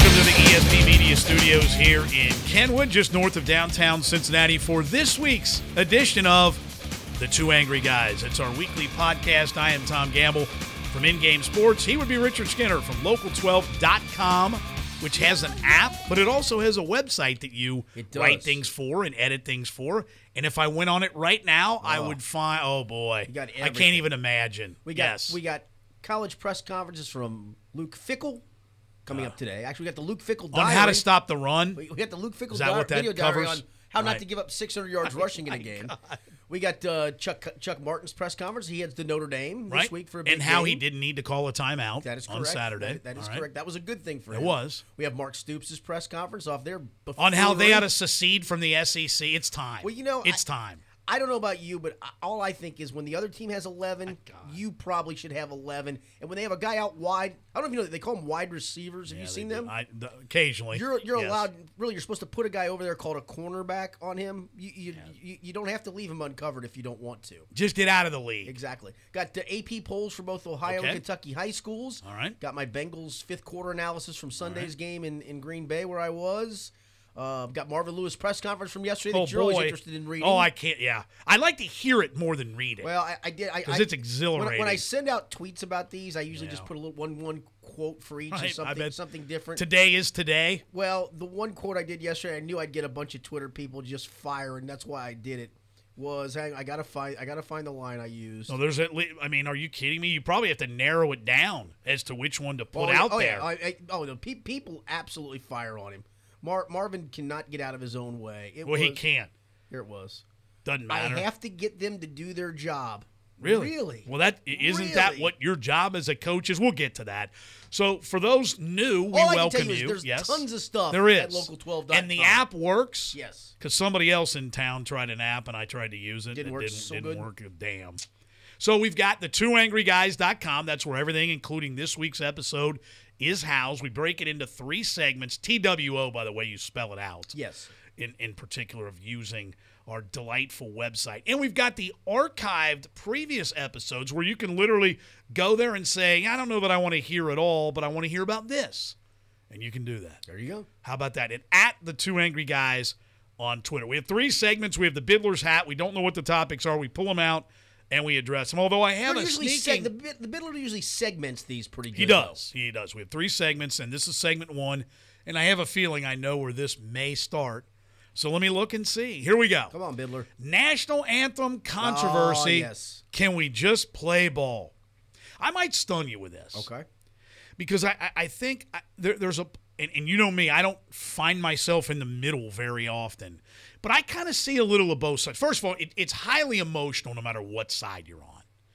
Welcome to the ESP Media Studios here in Kenwood, just north of downtown Cincinnati, for this week's edition of The Two Angry Guys. It's our weekly podcast. I am Tom Gamble from In-Game Sports. He would be Richard Skinner from Local12.com, which has an app, but it also has a website that you write things for and edit things for. And if I went on it right now, I would find, oh boy, I can't even imagine. We got college press conferences from Luke Fickell coming up today. Actually, we got the Luke Fickell diary. On how to stop the run? We got the Luke Fickell Is that what that video diary covers? on how not to give up 600 yards rushing in a game. God. We got Chuck Martin's press conference. He heads to Notre Dame this week for a big and how game. he didn't need to call a timeout That is correct. on Saturday. That is correct. That was a good thing for him. It was. We have Mark Stoops' press conference off there. On how they ought to secede from the SEC. It's time. Well, you know, it's time. I don't know about you, but all I think is when the other team has 11, you probably should have 11. And when they have a guy out wide, I don't know if you know, they call them wide receivers. Have you seen them? Occasionally. You're allowed, really, you're supposed to put a guy over there called a cornerback on him. You don't have to leave him uncovered if you don't want to. Just get out of the league. Exactly. Got the AP polls for both Ohio and Kentucky high schools. All right. Got my Bengals fifth quarter analysis from Sunday's game in Green Bay where I was. Got Marvin Lewis press conference from yesterday that you're always interested in reading. Oh, I can't. Yeah, I like to hear it more than read it. Well, I did because it's exhilarating. When I send out tweets about these, I usually just put a little one quote for each or something different. Today is today. Well, the one quote I did yesterday, I knew I'd get a bunch of Twitter people just firing. That's why I did it. I gotta find the line I used. No, there's at least. I mean, are you kidding me? You probably have to narrow it down as to which one to put out there. Yeah. People absolutely fire on him. Marvin cannot get out of his own way. He can't. Here it was. Doesn't matter. I have to get them to do their job. Really? Well, isn't that what your job as a coach is? We'll get to that. So for those new, we welcome you. There's tons of stuff there is. at Local12.com. And the app works? Yes. Because somebody else in town tried an app, and I tried to use it. Didn't work a damn. So we've got the twoangryguys.com. That's where everything, including this week's episode, is housed. We break it into 3 segments. TWO, by the way, you spell it out. Yes. In particular of using our delightful website. And we've got the archived previous episodes where you can literally go there and say, I don't know that I want to hear it all, but I want to hear about this. And you can do that. There you go. How about that? And at the Two Angry Guys on Twitter. We have 3 segments. We have the Biddler's Hat. We don't know what the topics are. We pull them out and we address them. Although I have a sneaking... The Biddler usually segments these pretty good. He does. He does. We have 3 segments, and this is segment 1. And I have a feeling I know where this may start. So let me look and see. Here we go. Come on, Biddler. National anthem controversy. Oh, yes. Can we just play ball? I might stun you with this. Okay. Because I think there's a – and you know me, I don't find myself in the middle very often. But I kind of see a little of both sides. First of all, it's highly emotional no matter what side you're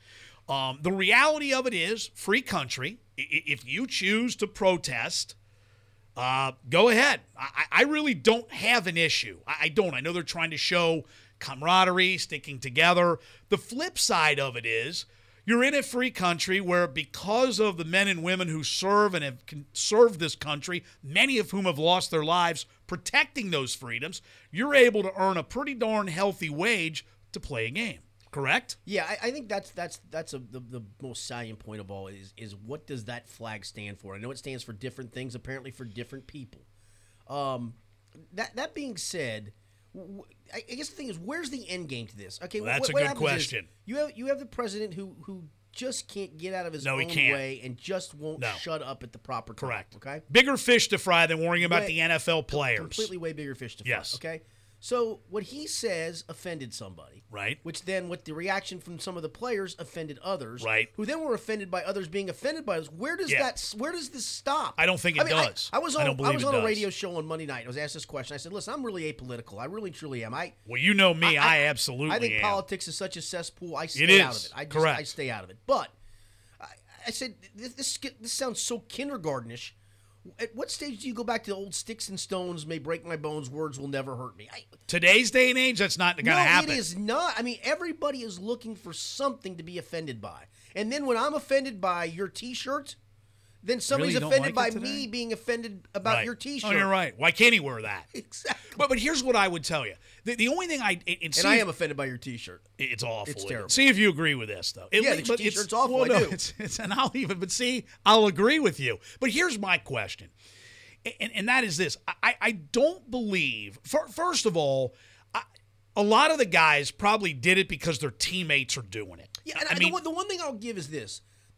on. The reality of it is free country. If you choose to protest – go ahead. I really don't have an issue. I don't. I know they're trying to show camaraderie, sticking together. The flip side of it is you're in a free country where because of the men and women who serve and have served this country, many of whom have lost their lives protecting those freedoms, you're able to earn a pretty darn healthy wage to play a game. Correct? Yeah, I think that's the most salient point of all is what does that flag stand for? I know it stands for different things, apparently for different people. That being said, I guess the thing is, where's the end game to this? Okay, well, that's a good question. You have the president who just can't get out of his own way and just won't shut up at the proper time. Correct. Okay, bigger fish to fry than worrying about the NFL players. Completely way bigger fish to fry. Yes. Okay. So what he says offended somebody. Right. Which then with the reaction from some of the players offended others. Right. Who then were offended by others being offended by us. Where does this stop? I don't think it does. I was on a radio show on Monday night. I was asked this question. I said, listen, I'm really apolitical. I really truly am. Well, you know me. I absolutely am. I think politics is such a cesspool. I stay out of it. Correct. I stay out of it. But I said, this sounds so kindergartenish. At what stage do you go back to the old sticks and stones may break my bones, words will never hurt me? Today's day and age, that's not going to happen. No, it is not. I mean, everybody is looking for something to be offended by. And then when I'm offended by your T-shirt, then somebody's offended by me being offended about your T-shirt. Oh, you're right. Why can't he wear that? Exactly. But here's what I would tell you. The only thing I am offended by your T-shirt. It's awful. It's terrible. See if you agree with this, though. The T-shirt's awful. Well, no, and I'll agree with you. But here's my question. and that is this. I don't believe, first of all, a lot of the guys probably did it because their teammates are doing it. Yeah, and the one thing I'll give is this. The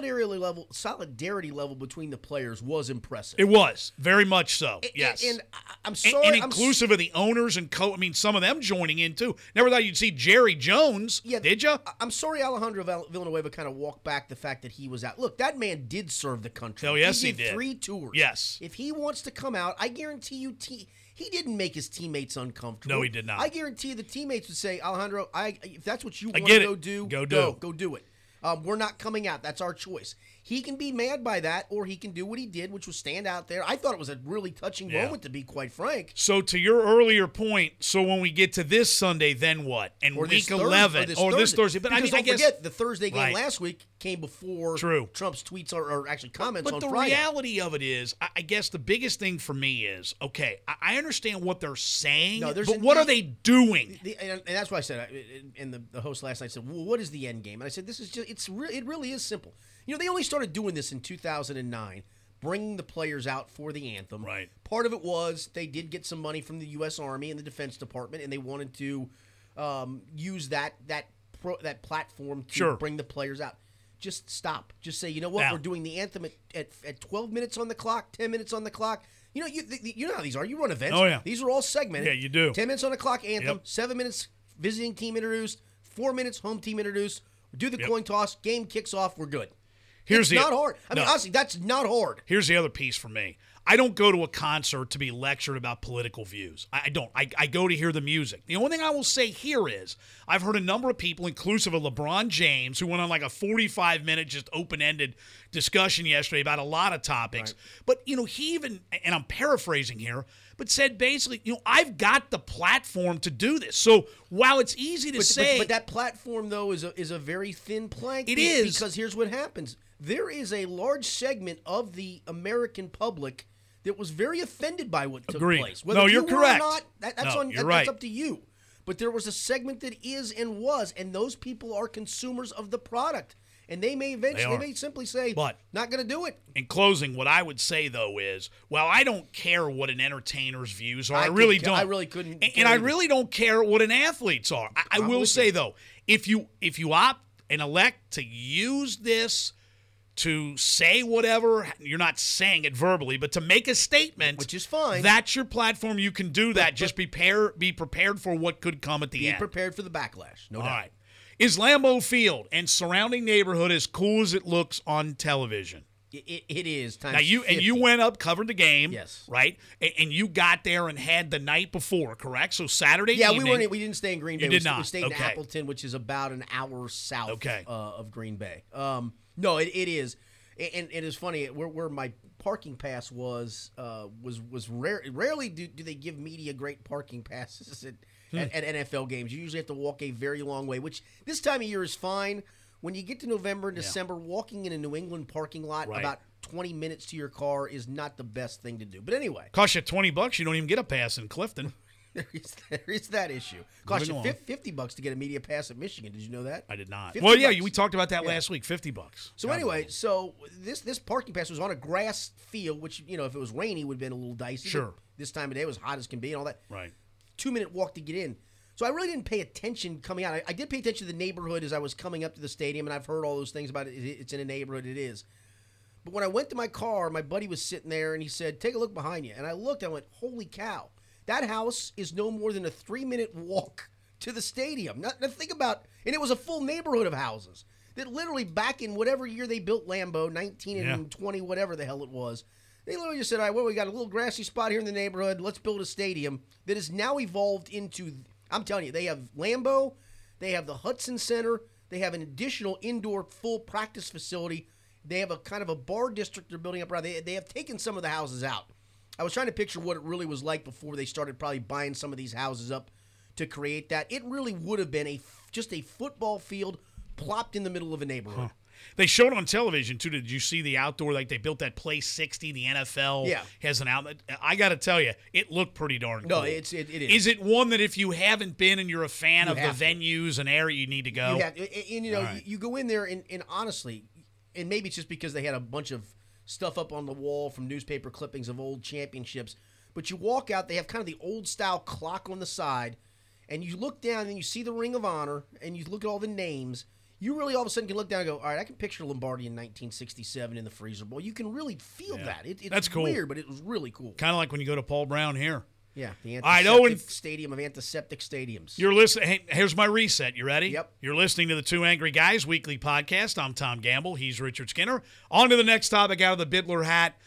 solidarity level between the players was impressive. It was very much so. Yes, and I'm sorry, and inclusive of the owners and some of them joining in too. Never thought you'd see Jerry Jones. Yeah, did you? I'm sorry, Alejandro Villanueva kind of walked back the fact that he was out. Look, that man did serve the country. Oh yes, he did. 3 tours. Yes. If he wants to come out, I guarantee you, he didn't make his teammates uncomfortable. No, he did not. I guarantee you the teammates would say, Alejandro, if that's what you want to go do, go do it. We're not coming out. That's our choice. He can be mad by that, or he can do what he did, which was stand out there. I thought it was a really touching moment, to be quite frank. So to your earlier point, so when we get to this Sunday, then what? And week 11, or this Thursday. But because I guess forget, the Thursday game last week came before True. Trump's tweets or actually comments on Friday. But the reality of it is, I guess the biggest thing for me is, okay, I understand what they're saying, but what are they doing? And that's why I said, and the host last night said, well, what is the end game? And I said, this is just, it really is simple. They only started doing this in 2009, bringing the players out for the anthem. Right. Part of it was they did get some money from the U.S. Army and the Defense Department, and they wanted to use that platform to bring the players out. Just stop. Just say, you know what? Now, we're doing the anthem at 12 minutes on the clock, 10 minutes on the clock. You know how these are. You run events. Oh, yeah. These are all segmented. Yeah, you do. 10 minutes on the clock, anthem. 7 minutes, visiting team introduced. 4 minutes, home team introduced. Do the coin toss. Game kicks off. We're good. It's not hard. I mean, honestly, that's not hard. Here's the other piece for me. I don't go to a concert to be lectured about political views. I don't. I go to hear the music. The only thing I will say here is I've heard a number of people, inclusive of LeBron James, who went on like a 45-minute just open-ended discussion yesterday about a lot of topics. Right. But, he even, and I'm paraphrasing here, but said basically, I've got the platform to do this. So while it's easy to say. But that platform, though, is a very thin plank. It is. Because here's what happens. There is a large segment of the American public that was very offended by what took place. Whether you're correct. Or not, that's up to you. But there was a segment that is and was, and those people are consumers of the product. And they may simply say, but not going to do it. In closing, what I would say, though, is, well, I don't care what an entertainer's views are. I really don't. I really couldn't. And I really don't care what an athlete's are. I will say, though, if you opt and elect to use this to say whatever, you're not saying it verbally, but to make a statement, which is fine. That's your platform. You can do that. Just be prepared for what could come at the end. Be prepared for the backlash. No doubt. All right. Is Lambeau Field and surrounding neighborhood as cool as it looks on television? It is. Now you went up, covered the game, yes, right? And you got there and had the night before, correct? So Saturday evening. We didn't stay in Green Bay. We stayed in Appleton, which is about an hour south of Green Bay. No, it is, and it is funny where my parking pass was rare. Rarely do they give media great parking passes at NFL games. You usually have to walk a very long way, which this time of year is fine. When you get to November and December, walking in a New England parking lot about 20 minutes to your car is not the best thing to do. But anyway. Cost you $20, you don't even get a pass in Clifton. There is that issue. Cost you $50 to get a media pass at Michigan. Did you know that? I did not. Well, yeah, we talked about that last week. $50. So anyway, this parking pass was on a grass field, which if it was rainy would have been a little dicey. Sure. This time of day it was hot as can be and all that. Right. 2-minute walk to get in. So I really didn't pay attention coming out. I did pay attention to the neighborhood as I was coming up to the stadium, and I've heard all those things about it. It's in a neighborhood. It is. But when I went to my car, my buddy was sitting there, and he said, "Take a look behind you." And I looked, and I went, "Holy cow. That house is no more than a 3-minute walk to the stadium." Now think about, and it was a full neighborhood of houses that literally back in whatever year they built Lambeau, 19 and 20, whatever the hell it was, they literally just said, all right, well, we got a little grassy spot here in the neighborhood. Let's build a stadium that has now evolved into, I'm telling you, they have Lambeau, they have the Hudson Center, they have an additional indoor full practice facility. They have a kind of a bar district they're building up around. They have taken some of the houses out. I was trying to picture what it really was like before they started probably buying some of these houses up to create that. It really would have been just a football field plopped in the middle of a neighborhood. Huh. They showed on television, too. Did you see the outdoor? Like, they built that Place 60. The NFL has an outlet. I got to tell you, it looked pretty darn cool. No, it is. Is it one that if you haven't been and you're a fan of the venues and area, you need to go? You go in there, and honestly, and maybe it's just because they had a bunch of stuff up on the wall from newspaper clippings of old championships. But you walk out, they have kind of the old-style clock on the side, and you look down and you see the Ring of Honor, and you look at all the names. You really all of a sudden can look down and go, all right, I can picture Lombardi in 1967 in the Freezer Bowl. You can really feel that. It's That's cool. Weird, but it was really cool. Kind of like when you go to Paul Brown here. Yeah, the All right, antiseptic stadium of antiseptic stadiums. You're listening. Hey, here's my reset. You ready? Yep. You're listening to the Two Angry Guys weekly podcast. I'm Tom Gamble. He's Richard Skinner. On to the next topic out of the Bidler hat.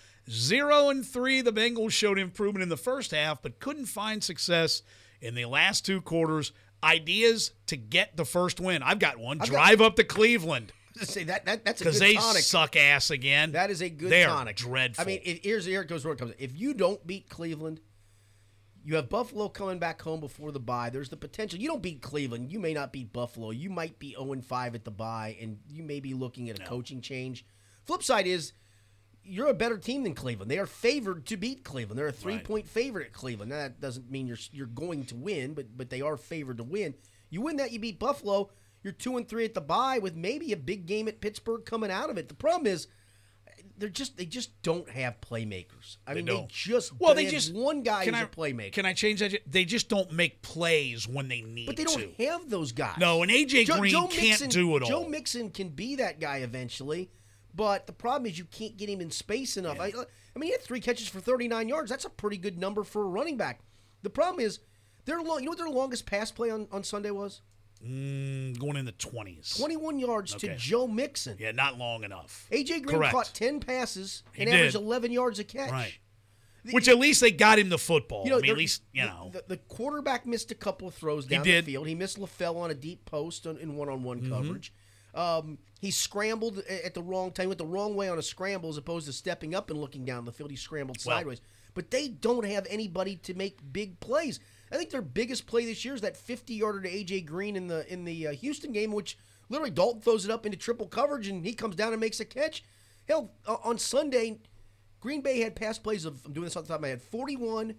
0-3. The Bengals showed improvement in the first half, but couldn't find success in the last two quarters. Ideas to get the first win. I've got one. Drive up to Cleveland. Say that's a good tonic. Because they suck ass again. That is a good They're tonic. Dreadful. I mean, here it goes where it comes. If you don't beat Cleveland, you have Buffalo coming back home before the bye. There's the potential. You don't beat Cleveland, you may not beat Buffalo. You might be 0-5 at the bye, and you may be looking at a coaching change. Flip side is you're a better team than Cleveland. They are favored to beat Cleveland. They're a 3-point favorite at Cleveland. Now, that doesn't mean you're going to win, but they are favored to win. You win that, you beat Buffalo. You're 2-3 at the bye with maybe a big game at Pittsburgh coming out of it. The problem is they just don't have playmakers. I mean, they just one guy who's a playmaker. Can I change that? They just don't make plays when they need to. But they don't have those guys. No, and A.J. Green can't do it all. Joe Mixon can be that guy eventually, but the problem is you can't get him in space enough. Yeah. I mean, he had 3 catches for 39 yards. That's a pretty good number for a running back. The problem is you know what their longest pass play on Sunday was? Going in the 20s. 21 yards to Joe Mixon. Yeah, not long enough. A.J. Green caught 10 passes and averaged 11 yards a catch. Right. Which at least they got him the football. I mean, at least, The quarterback missed a couple of throws down the field. He missed LaFell on a deep post in one-on-one coverage. He scrambled at the wrong time. He went the wrong way on a scramble as opposed to stepping up and looking down the field. He scrambled sideways. But they don't have anybody to make big plays. I think their biggest play this year is that 50-yarder to A.J. Green in the Houston game, which literally Dalton throws it up into triple coverage, and he comes down and makes a catch. Hell, on Sunday, Green Bay had pass plays of, I'm doing this off the top of my head, 41,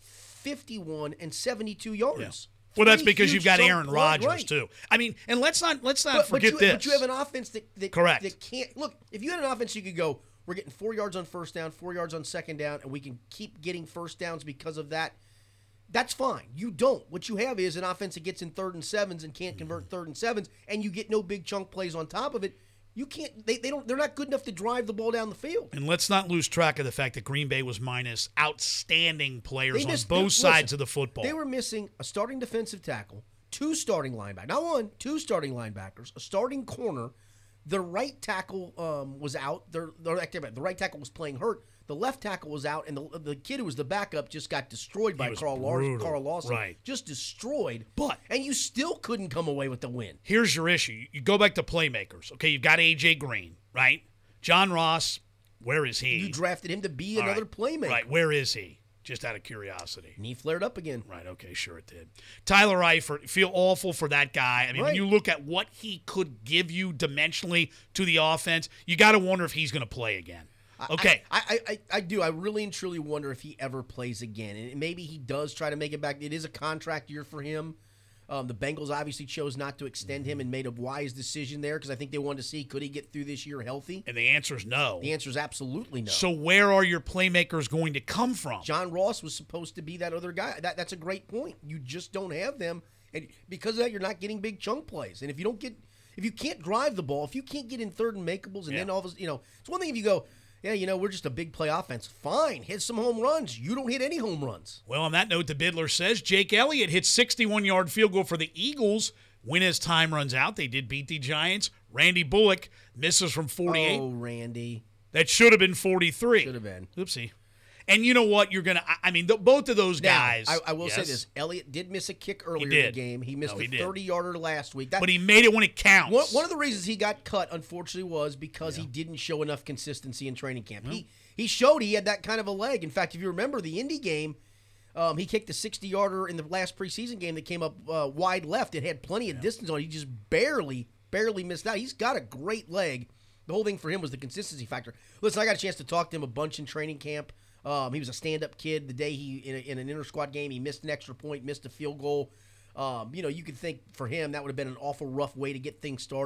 51, and 72 yards. Yeah. Well, that's because you've got Aaron Rodgers, too. I mean, and let's not forget this. But you have an offense that Correct. That can't – look, if you had an offense, you could go, we're getting 4 yards on first down, 4 yards on second down, and we can keep getting first downs because of that. That's fine. You don't. What you have is an offense that gets in 3rd and 7s and can't convert 3rd and 7s, and you get no big chunk plays on top of it. You can't. They're not good enough to drive the ball down the field. And let's not lose track of the fact that Green Bay was minus outstanding players on both sides of the football. They were missing a starting defensive tackle, 2 starting linebackers, not 1, 2 starting linebackers, a starting corner. The right tackle was out. The right tackle was playing hurt. The left tackle was out, and the kid who was the backup just got destroyed by Carl Lawson. Right. Just destroyed. But and you still couldn't come away with the win. Here's your issue. You go back to playmakers. Okay, you've got A.J. Green, right? John Ross, where is he? You drafted him to be another playmaker. Right, where is he? Just out of curiosity. And he flared up again. Right, okay, sure it did. Tyler Eifert, feel awful for that guy. I mean, when you look at what he could give you dimensionally to the offense, you got to wonder if he's going to play again. Okay. I do. I really and truly wonder if he ever plays again. And maybe he does try to make it back. It is a contract year for him. The Bengals obviously chose not to extend him and made a wise decision there because I think they wanted to see could he get through this year healthy. And the answer is no. The answer is absolutely no. So where are your playmakers going to come from? John Ross was supposed to be that other guy. That's a great point. You just don't have them. And because of that, you're not getting big chunk plays. And if you can't drive the ball, if you can't get in 3rd and makeables, and then all of a sudden, it's one thing if you go, yeah, we're just a big play offense. Fine, hit some home runs. You don't hit any home runs. Well, on that note, the Bidler says Jake Elliott hits 61-yard field goal for the Eagles. When his time runs out, they did beat the Giants. Randy Bullock misses from 48. Oh, Randy. That should have been 43. Should have been. Oopsie. And you know what? You're going to – I mean, both of those guys. Now, I will say this. Elliott did miss a kick earlier in the game. He missed a 30-yarder last week. But he made it when it counts. One of the reasons he got cut, unfortunately, was because he didn't show enough consistency in training camp. He showed he had that kind of a leg. In fact, if you remember the Indy game, he kicked a 60-yarder in the last preseason game that came up wide left. It had plenty of distance on it. He just barely missed out. He's got a great leg. The whole thing for him was the consistency factor. Listen, I got a chance to talk to him a bunch in training camp. He was a stand-up kid. The day in an inter-squad game, he missed an extra point, missed a field goal. You could think for him that would have been an awful rough way to get things started.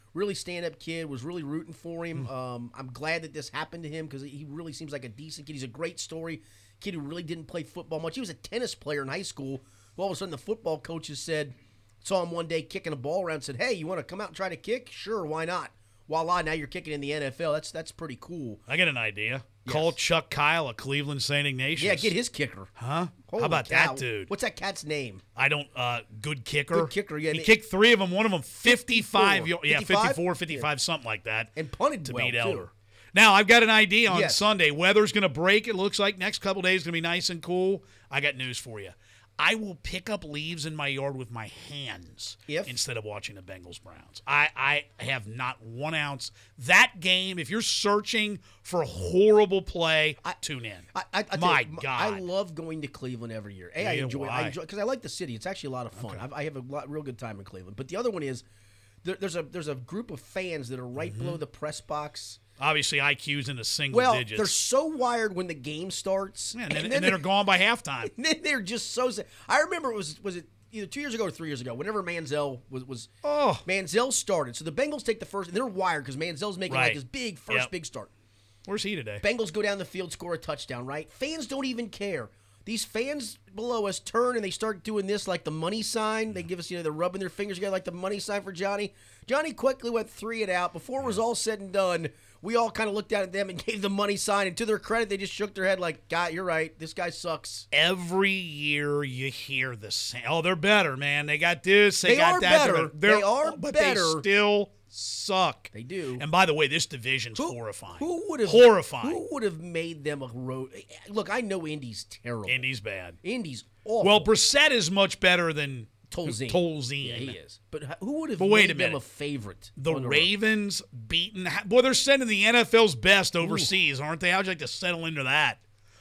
Really stand-up kid. Was really rooting for him. I'm glad that this happened to him because he really seems like a decent kid. He's a great story. Kid who really didn't play football much. He was a tennis player in high school. All of a sudden, the football coaches saw him one day kicking a ball around and said, hey, you want to come out and try to kick? Sure, why not? Voila, now you're kicking in the NFL. That's pretty cool. I got an idea. Yes. Call Chuck Kyle of Cleveland St. Ignatius. Yeah, get his kicker. Huh? Holy How about cow. that dude? What's that cat's name? I don't, good kicker. Good kicker, yeah. He kicked 3 of them, one of them 55. 54. Yeah, 54, 55? 55, something like that. And punted to well, beat too. Elder. Now, I've got an idea on Yes. Sunday. Weather's going to break. It looks like next couple days going to be nice and cool. I got news for you. I will pick up leaves in my yard with my hands instead of watching the Bengals-Browns. I have not 1 ounce. That game, if you're searching for a horrible play, tune in. My God. I love going to Cleveland every year. I enjoy why? it because I like the city. It's actually a lot of fun. Okay. I have a real good time in Cleveland. But the other one is there's a group of fans that are right below the press box. Obviously, IQ's in the single Well, digits. they're so wired when the game starts. Yeah, and then they're gone by halftime. And then they're just so sad. I remember was it either 2 years ago or 3 years ago, whenever Manziel was Manziel started. So the Bengals take the first, and they're wired because Manziel's making like his big first big start. Where's he today? Bengals go down the field, score a touchdown, right? Fans don't even care. These fans below us turn and they start doing this like the money sign. They give us, they're rubbing their fingers together like the money sign for Johnny. Johnny quickly went 3 and out. Before it was all said and done, we all kind of looked at them and gave the money sign. And to their credit, they just shook their head like, God, you're right. This guy sucks. Every year you hear the same. Oh, they're better, man. They got this. They got are that. better. They are but better. They still suck. They do. And by the way, this division's horrifying. Who would have horrifying? Who would have made them a road? Look, I know Indy's terrible. Indy's bad. Indy's awful. Well, Brissett is much better than Tolzien. Yeah, he is. But who would have wait made a minute. them a favorite? The Ravens beaten. Boy, they're sending the NFL's best overseas, aren't they? How'd you like to settle into that?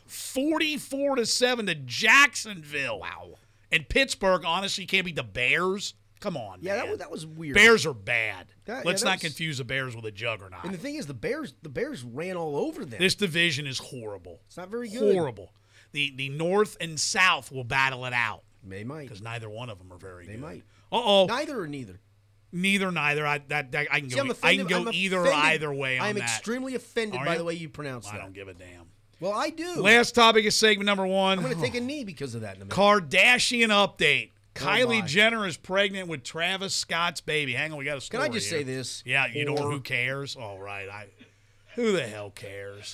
44-7 to Jacksonville. Wow. And Pittsburgh, honestly, can't beat the Bears. Come on, Yeah, man. that was weird. Bears are bad. that Let's not was- confuse the Bears with a juggernaut. And the thing is, the Bears ran all over them. This division is horrible. It's not very good. Horrible. The North and South will battle it out They might. because neither one of them are very good. They might. Uh-oh. Neither or neither. Neither. I can See, go. I'm I offended. can go I'm either or offended. either way on I'm that. extremely offended Are by you? the way you pronounce that. I don't give a damn. Well, I do. Last topic is segment number 1. I'm going to take a knee because of that in a minute. Kardashian update. Kylie my. Jenner is pregnant with Travis Scott's baby. Hang on, we got a story Can I just here. say this? Yeah, you know who cares? All right, who the hell cares?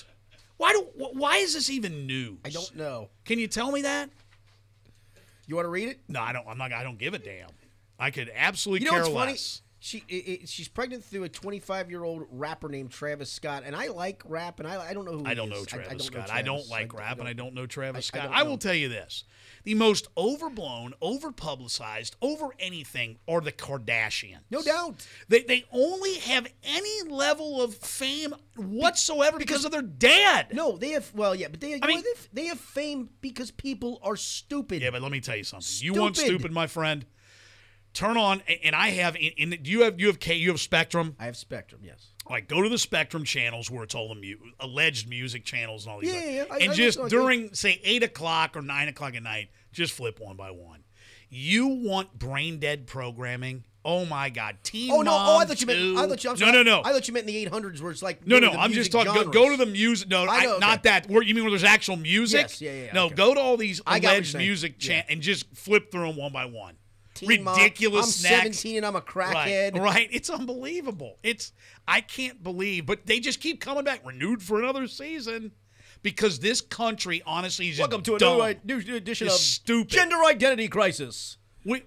Why is this even news? I don't know. Can you tell me that? You want to read it? No, I don't. I don't give a damn. I could absolutely You know care what's less. funny? She's pregnant through a 25-year-old rapper named Travis Scott, and I like rap, and I don't know who I he don't is. know Travis I don't know Scott. Travis. I don't like rap, and I don't know Travis Scott. don't I know. will tell you this. The most overblown, overpublicized, over anything are the Kardashians. No doubt. They only have any level of fame whatsoever because of their dad. No, they have. Well, yeah, but mean- they have fame because people are stupid. Yeah, but let me tell you something. You want Stupid. stupid, my friend? Turn on, and I have. You have Spectrum. I have Spectrum. Yes. Like, go to the Spectrum channels where it's all the alleged music channels and all these. Yeah. And I just listen, during, say, 8 o'clock or 9 o'clock at night, just flip one by one. You want brain dead programming? Oh my God! Teen Oh no! Mom I thought you meant. 2. I'm sorry. No. I thought you meant in the 800s where it's like. No, go to the I'm just music talking. Go to the music. No, I know, okay. not that. Where you mean where there's actual music? Yes, yeah, No, okay. go to all these I got what you're alleged saying. music Yeah. and just flip through them one by one. Teen Mom, Ridiculous I'm snacks. 17 and I'm a crackhead. Right. It's unbelievable. I can't believe, but they just keep coming back, renewed for another season, because this country, honestly, is Welcome to a dumb. new edition It's of stupid. Gender Identity Crisis.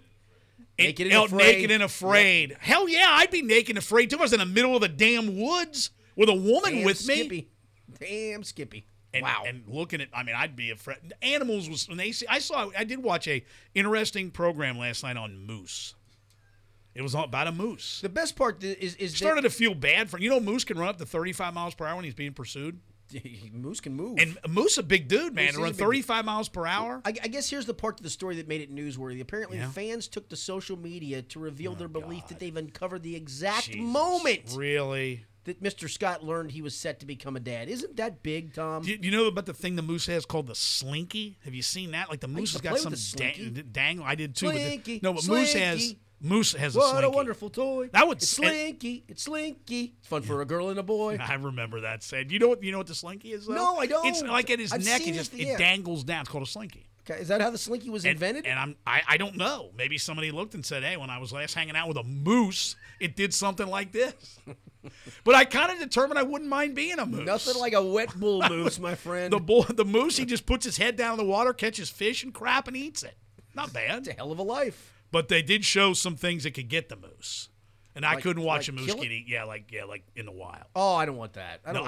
Naked and Afraid. Naked and Afraid. Hell yeah, I'd be naked and afraid too. I was in the middle of the damn woods with a woman Damn with me. Skippy. Damn Skippy. And, wow. And looking at, I'd be afraid. Animals was when they see. I did watch a interesting program last night on moose. It was all about a moose. The best part is Started to feel bad for moose can run up to 35 miles per hour when he's being pursued. Moose can move. And Moose a big dude, man, Moose to is run a big- 35 miles per hour. I guess here's the part of the story that made it newsworthy. Apparently, Yeah. fans took to social media to reveal their belief that they've uncovered the exact Jesus, moment Really? that Mr. Scott learned he was set to become a dad. Isn't that big, Tom? Do you know about the thing the moose has called the slinky? Have you seen that? Like the moose used has to got play some with the slinky. dangle. I did too. Slinky, But Moose has slinky. Moose has a What slinky. a wonderful toy. That would It's Slinky. It's Slinky. It's fun for a girl and a boy. I remember that said. You know what the slinky is though? No, I don't. It's like at his I've neck. seen It dangles down. It's called a slinky. Okay, is that how the Slinky was invented? And I don't know. Maybe somebody looked and said, "Hey, when I was last hanging out with a moose, it did something like this." But I kind of determined I wouldn't mind being a moose. Nothing like a wet bull moose, my friend. The moose, he just puts his head down in the water, catches fish and crap, and eats it. Not bad. It's a hell of a life. But they did show some things that could get the moose. And I couldn't watch a moose kill it? get eat. Yeah, like in the wild. Oh, I don't want that. I don't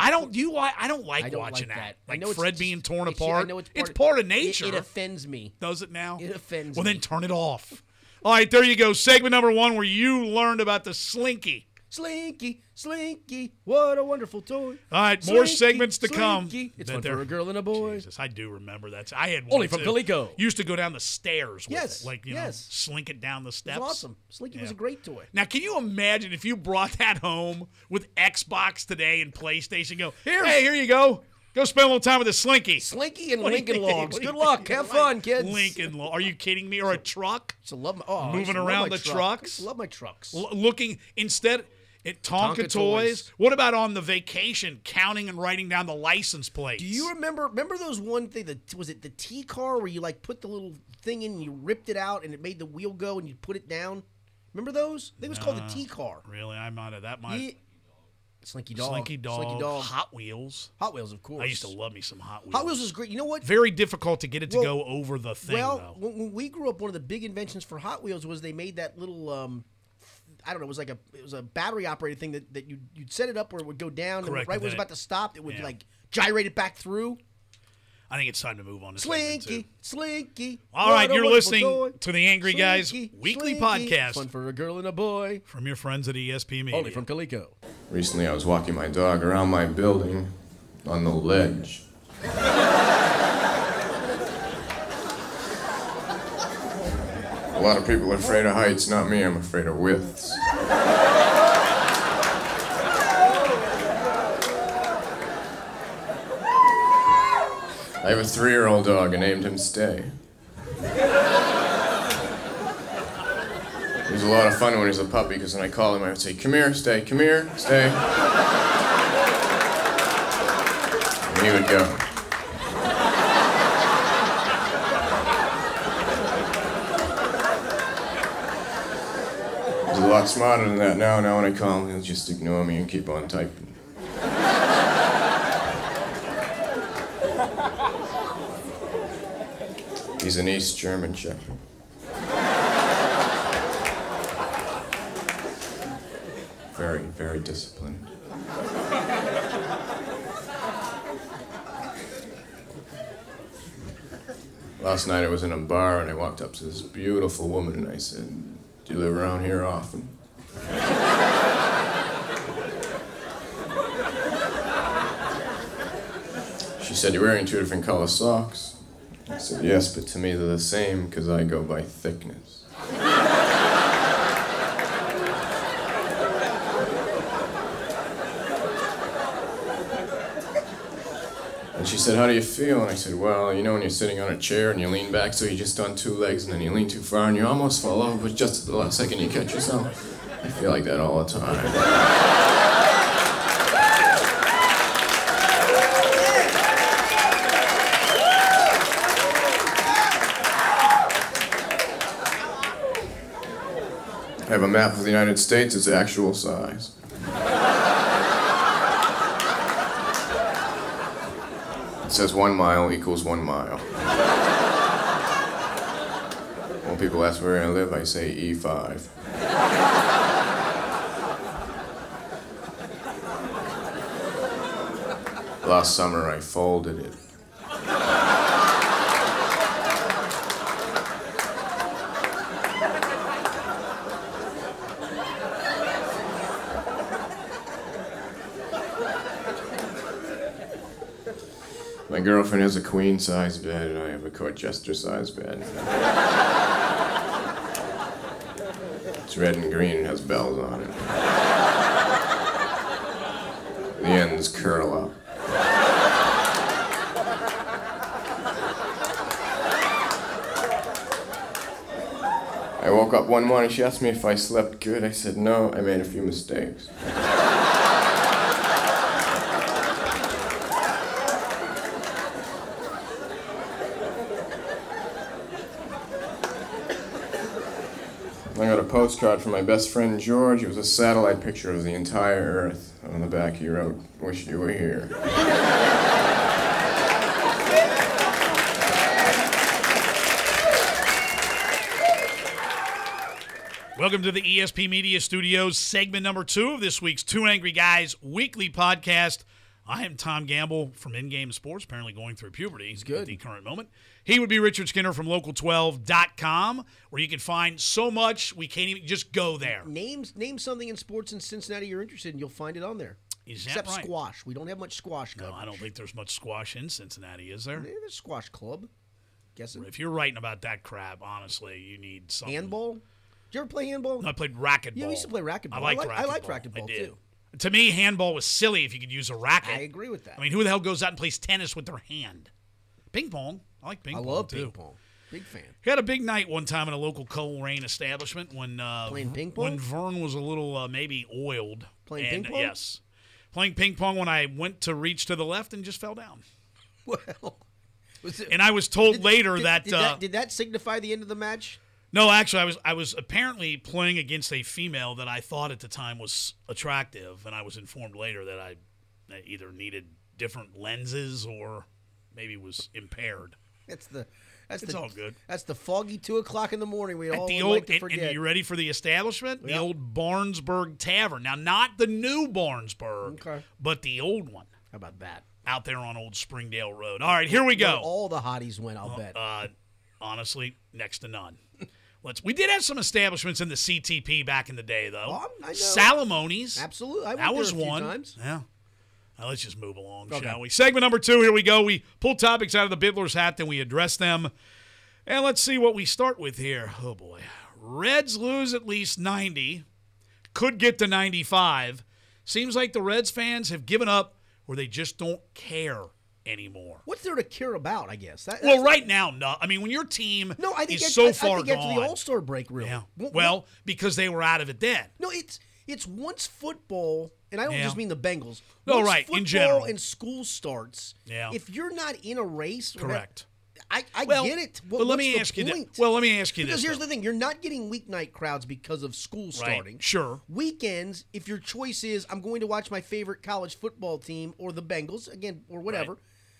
like watching that. Like Fred being torn apart. I know it's part of nature. It offends me. Does it now? It offends Well, me. then turn it off. All right, there you go. Segment number 1 where you learned about the slinky. Slinky, Slinky, what a wonderful toy. All right, more Slinky, segments to come. Slinky. It's fun for a girl and a boy. Jesus, I do remember that. I had one Only from too. Coleco. Used to go down the stairs with Yes, it. Like, yes. slink it down the steps. It was awesome. Slinky was Yeah. a great toy. Now, can you imagine if you brought that home with Xbox today and PlayStation? Go, here you go. Go spend a little time with the Slinky. Slinky and What do you Lincoln think? Logs. What do you Good luck. think? Have fun, kids. Lincoln Log. Are you kidding me? Or a truck? I love my, I Moving used to love around my the truck. trucks? I used to love my trucks. Looking instead at Tonka Tonka toys. toys. What about on the vacation, counting and writing down the license plates? Do you remember those one thing that was it the T car where you like put the little thing in and you ripped it out and it made the wheel go and you put it down? Remember those? I think it was called the T car. Really? I might have. That might. Yeah. Slinky Dog. Slinky Dog. Hot Wheels. Hot Wheels, of course. I used to love me some Hot Wheels. Hot Wheels is great. You know what? Very difficult to get it to go over the thing, Well, though. when we grew up, one of the big inventions for Hot Wheels was they made that little I don't know, it was a battery operated thing that you'd set it up where it would go down Correct, and right and when it was then about to stop, it would yeah. like gyrate it back through. I think it's time to move on to segment 2. Slinky, Slinky. All what right, a you're wonderful listening toy. to the Angry Guys Slinky, weekly Slinky. podcast Fun for a girl and a boy. from your friends at ESP Media. Only from Coleco. Recently, I was walking my dog around my building on the ledge. A lot of people are afraid of heights, not me. I'm afraid of widths. I have a 3-year-old dog. I named him Stay. It was a lot of fun when he was a puppy, because when I called him, I would say, "Come here, Stay, come here, Stay." And he would go. He's a lot smarter than that now. Now when I call him, he'll just ignore me and keep on typing. He's an East German Shepherd. Very, very disciplined. Last night I was in a bar and I walked up to this beautiful woman and I said, "Do you live around here often?" She said, "You're wearing 2 different color socks." I said, "Yes, but to me they're the same because I go by thickness." And she said, "How do you feel?" And I said, "Well, you know when you're sitting on a chair and you lean back so you're just on 2 legs and then you lean too far and you almost fall over, but just at the last second you catch yourself. I feel like that all the time." I have a map of the United States. It's actual size. It says 1 mile equals 1 mile. When people ask where I live, I say E5. Last summer, I folded it. My girlfriend has a queen-size bed, and I have a Colchester-size bed. It's red and green and has bells on it. The ends curl up. I woke up one morning, she asked me if I slept good. I said, no, I made a few mistakes. I got a postcard from my best friend George. It was a satellite picture of the entire Earth. On the back he wrote, wish you were here. Welcome to the ESP Media Studios, segment number 2 of this week's Two Angry Guys weekly podcast. I am Tom Gamble from In-Game Sports, apparently going through puberty at the current moment. He would be Richard Skinner from Local12.com, where you can find so much we can't even just go there. Name something in sports in Cincinnati you're interested in. You'll find it on there. Is that Except right? squash. We don't have much squash No, coverage. I don't think there's much squash in Cincinnati, is there? Yeah, there's a squash club. Guessing. If you're writing about that crap, honestly, you need something. Handball? Did you ever play handball? No, I played racquetball. Yeah, we used to play racquetball. I liked racquetball I did. too. To me, handball was silly if you could use a racket. I agree with that. I mean, who the hell goes out and plays tennis with their hand? Ping pong. I like ping pong, love too. ping pong. Big fan. Had a big night one time in a local Coleraine establishment when Playing ping pong? when Vern was a little maybe oiled. Playing And, ping pong? Yes. Playing ping pong when I went to reach to the left and just fell down. Well, was it, And I was told later that did that signify the end of the match? no, actually, I was apparently playing against a female that I thought at the time was attractive, and I was informed later that I either needed different lenses or maybe was impaired. It's all good. That's the foggy 2:00 in the morning. We all At the would old, like to forget. and you ready for the establishment? The Yep. old Barnesburg Tavern. Now, not the new Barnesburg, Okay. but the old one How about that? out there on Old Springdale Road. All right, here we Where go. all the hotties went, I'll bet. Honestly, next to none. We did have some establishments in the CTP back in the day, though. Oh, I know. Salamoni's. Absolutely. I went That there was a few one. times. Yeah. Now, let's just move along, Okay. shall we? Segment number 2, here we go. We pull topics out of the Biddler's hat, then we address them. And let's see what we start with here. Oh, boy. Reds lose at least 90. Could get to 95. Seems like the Reds fans have given up or they just don't care anymore. What's there to care about, I guess? Well, right now, no. I mean, when your team No, I think is it's so I far think gone. after the All-Star break, really. Yeah. Well, Well, because they were out of it then. no, it's once football, and I don't Yeah. just mean the Bengals. No, once right, in football general. and school starts, Yeah. if you're not in a race, Correct. I Well, get it. but let what's me the ask you this. point? Well, let me ask you Because this. here's though. the thing: you're not getting weeknight crowds because of school starting. Right. Sure. Weekends, if your choice is I'm going to watch my favorite college football team or the Bengals again or whatever,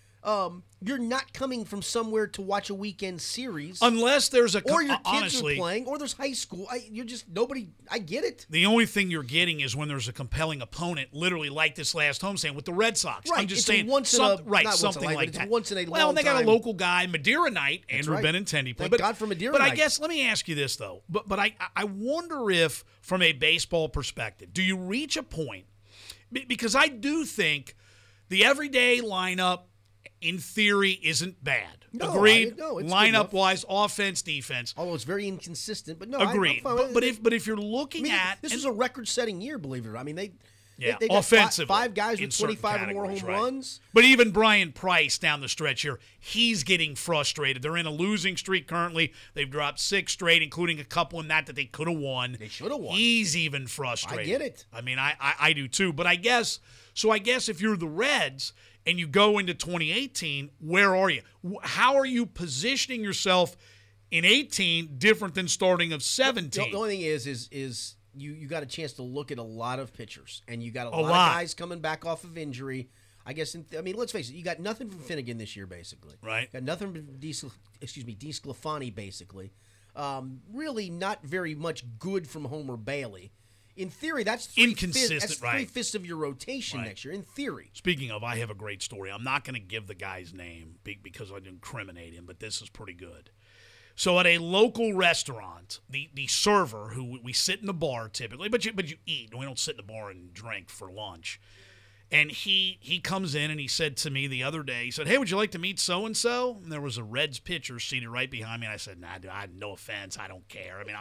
you're not coming from somewhere to watch a weekend series. Unless there's a or your kids honestly, are playing, or there's high school. You're just nobody. I get it. the only thing you're getting is when there's a compelling opponent, literally like this last homestand with the Red Sox. Right, I'm just it's a saying, once in some- a- right, not once in a something life, like but it's that. once in a well, long they got a time. local guy, Madeira Night, Andrew right. Benintendi play. Thank God for Madeira But I Night. guess let me ask you this though. But I wonder if, from a baseball perspective, do you reach a point? Because I do think the everyday lineup, in theory, isn't bad. No, Agreed. no, it's good Lineup wise, offense, defense. Although it's very inconsistent, but no, Agreed. I'm fine with it. But if you're looking I mean, at this and- was a record-setting year, believe it or not. I mean, they Yeah, they got offensively, five guys in with certain 25 or more home categories, right. runs. But even Brian Price down the stretch here, he's getting frustrated. They're in a losing streak currently. They've dropped 6 straight, including a couple in that they could have won. They should have won. He's even frustrated. I get it. I mean, I do too. But I guess if you're the Reds and you go into 2018, where are you? How are you positioning yourself in 18 different than starting of 17? The only thing is you got a chance to look at a lot of pitchers, and you got a lot lot. of guys coming back off of injury. I guess. I mean, let's face it. You got nothing from Finnegan this year, basically. Right. Got nothing from DeSclafani, basically. Really, not very much good from Homer Bailey. In theory, that's Inconsistent, That's right. 3/5 of your rotation Right. next year. In theory. Speaking of, I have a great story. I'm not going to give the guy's name because I'd incriminate him, but this is pretty good. So at a local restaurant, the server, who we sit in the bar typically, but you eat. We don't sit in the bar and drink for lunch. And he comes in and he said to me the other day, he said, "Hey, would you like to meet so-and-so?" And there was a Reds pitcher seated right behind me. And I said, "Nah, dude, no offense. I don't care. I mean,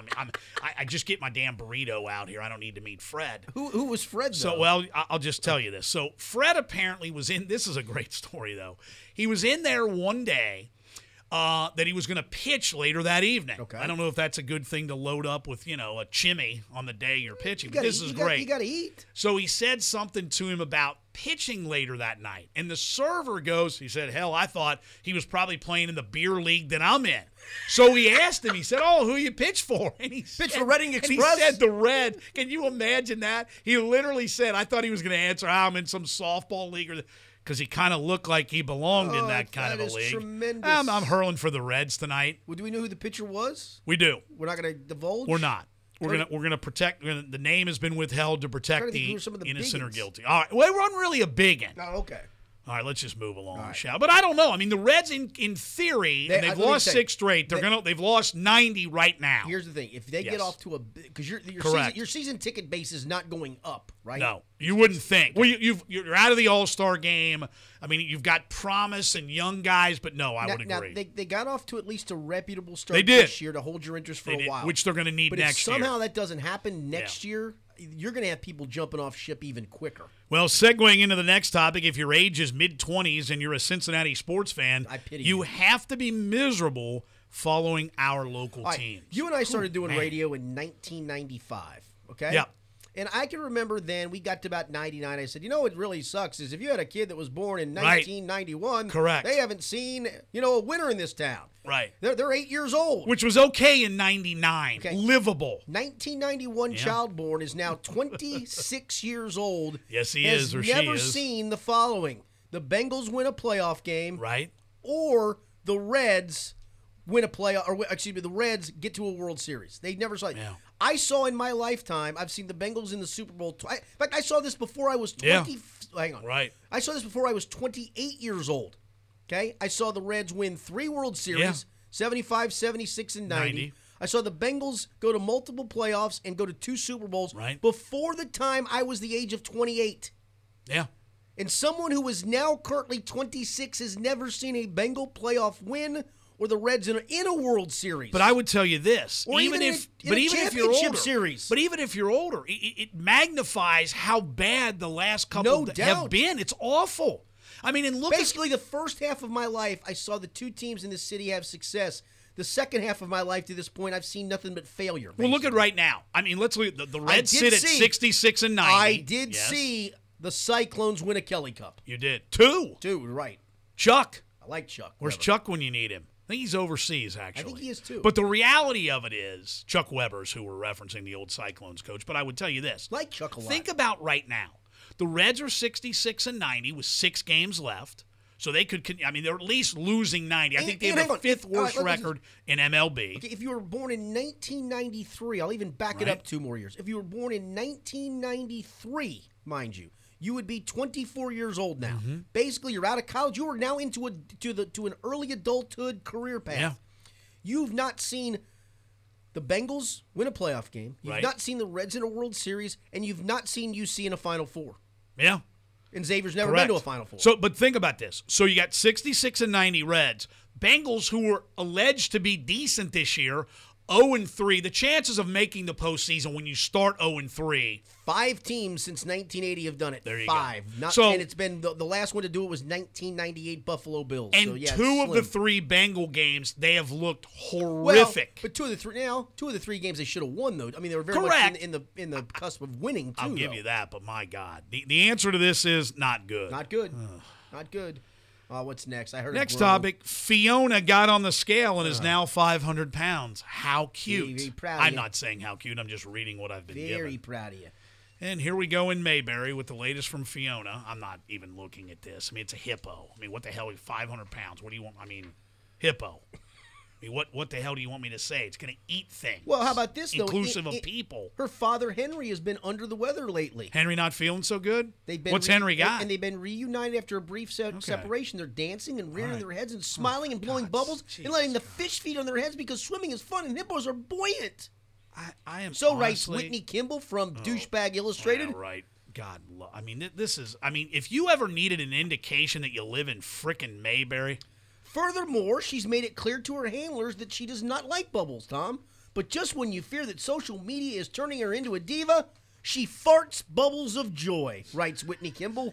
I just get my damn burrito out here. I don't need to meet Fred." Who was Fred, though? So, well, I'll just tell you this. So, Fred apparently was in – this is a great story, though. He was in there one day that he was going to pitch later that evening. Okay. I don't know if that's a good thing to load up with, a chimney on the day you're pitching, but this is great. You got to eat. So he said something to him about pitching later that night. And the server goes, he said, hell, I thought he was probably playing in the beer league that I'm in. So he asked him, he said, oh, who you pitch for? And he Pitch for Reading And Express? he said the Red. Can you imagine that? He literally said, I thought he was going to answer, I'm in some softball league because he kind of looked like he belonged in that kind of a is league. Tremendous. I'm hurling for the Reds tonight. Well, do we know who the pitcher was? We do. We're not going to divulge? We're not. We're gonna protect. The name has been withheld to protect trying to think the who are some of the innocent or biggins. guilty. All right. Well, we're not really a big one. Oh, okay. All right, let's just move along, right. shall. But I don't know. I mean, the Reds, in theory, They- and they've let me lost say, 6 straight. They've lost 90 right now. Here's the thing: if they Yes. get off to a because Correct. your season ticket base is not going up, right? No, you wouldn't think. Well, you're out of the All-Star game. I mean, you've got promise and young guys, but no, I would agree. Now they got off to at least a reputable start They did. this year to hold your interest for They a did, while, which they're going to need but next if somehow year. that doesn't happen next year, you're going to have people jumping off ship even quicker. Well, segueing into the next topic, if your age is mid-20s and you're a Cincinnati sports fan, I pity you you. have to be miserable following our local All right, teams. you and I started doing man. radio in 1995. Okay. Yeah. And I can remember then we got to about 99. I said, what really sucks is if you had a kid that was born in Right. 1991, Correct. they haven't seen, a winter in this town. Right. They're 8 years old. Which was okay in 99. Okay. Livable. 1991 child born is now 26 years old. Yes, he has is, or she never is. seen the following. The Bengals win a playoff game, Right? or the Reds win a playoff, or excuse me, the Reds get to a World Series. They never saw it. Yeah. I saw in my lifetime, I've seen the Bengals in the Super Bowl. In fact, I saw this before I was 20. Yeah. Hang on. Right. I saw this before I was 28 years old. Okay? I saw the Reds win 3 World Series, Yeah. 75, 76, and 90. 90. I saw the Bengals go to multiple playoffs and go to 2 Super Bowls Right. before the time I was the age of 28. Yeah. And someone who is now currently 26 has never seen a Bengal playoff win or the Reds in a World Series. But I would tell you this, Or even in a championship older, series. But even if you're older, it magnifies how bad the last couple No doubt. have been. It's awful. I mean, and look Basically, the first half of my life, I saw the 2 teams in the city have success. The second half of my life to this point, I've seen nothing but failure. Well, look at right now. I mean, let's look at the Reds did sit at see- 66 and 90. I did Yes. see the Cyclones win a Kelly Cup. You did. 2. Dude, right. Chuck. I like Chuck. Where's Weber. Chuck when you need him? I think he's overseas, actually. think he is, too. But the reality of it is, Chuck Weber's who we're referencing, the old Cyclones coach. But I would tell you this. Like Chuck a lot. Think about right now. The Reds are 66 and 90 with 6 games left. So they could, I mean, they're at least losing 90. I think they and have hang the on. 5th All right, worst let's- record in MLB. Okay, if you were born in 1993, I'll even back it Right. up 2 more years. If you were born in 1993, mind you, you would be 24 years old now. Mm-hmm. Basically, you're out of college. You are now into to an early adulthood career path. Yeah. You've not seen the Bengals win a playoff game. You've Right. not seen the Reds in a World Series, and you've not seen UC in a Final Four. Yeah. And Xavier's never Correct. been to a Final Four. So, but think about this. So you got 66 and 90 Reds. Bengals, who were alleged to be decent this year, 0-3. The chances of making the postseason when you start 0-3. 5 teams since 1980 have done it. There you 5. go. Not, So- and it's been the last one to do it was 1998 Buffalo Bills. And so, yeah, 2 it's of the slim. 3 Bengal games, they have looked Well, horrific. but 2 of the 3 games they should have won though. I mean, they were very Correct. much in the cusp of winning too. I'll give though. you that, but my God. The answer to this is not good. Not good. Not good. What's next? I heard. Next a groan. topic, Fiona got on the scale and is now 500 pounds. How cute. Very proud of I'm you. not saying how cute. I'm just reading what I've been Very given. proud of you. And here we go in Mayberry with the latest from Fiona. I'm not even looking at this. I mean, it's a hippo. I mean, what the hell? 500 pounds. What do you want? I mean, hippo. I mean, what the hell do you want me to say? It's going to eat things. Well, how about this though? Inclusive of people. Her father Henry has been under the weather lately. Henry not feeling so good? They've been What's Henry got? And they've been reunited after a brief separation. They're dancing and rearing All right. their heads and smiling and blowing God, bubbles Jesus. and letting the fish feed on their heads because swimming is fun and hippos are buoyant. I am So writes honestly- Whitney Kimball from Douchebag Illustrated. Yeah, right. God, I mean, this is. I mean, if you ever needed an indication that you live in frickin' Mayberry, Furthermore, she's made it clear to her handlers that she does not like bubbles, Tom. But just when you fear that social media is turning her into a diva, She farts bubbles of joy, writes Whitney Kimball.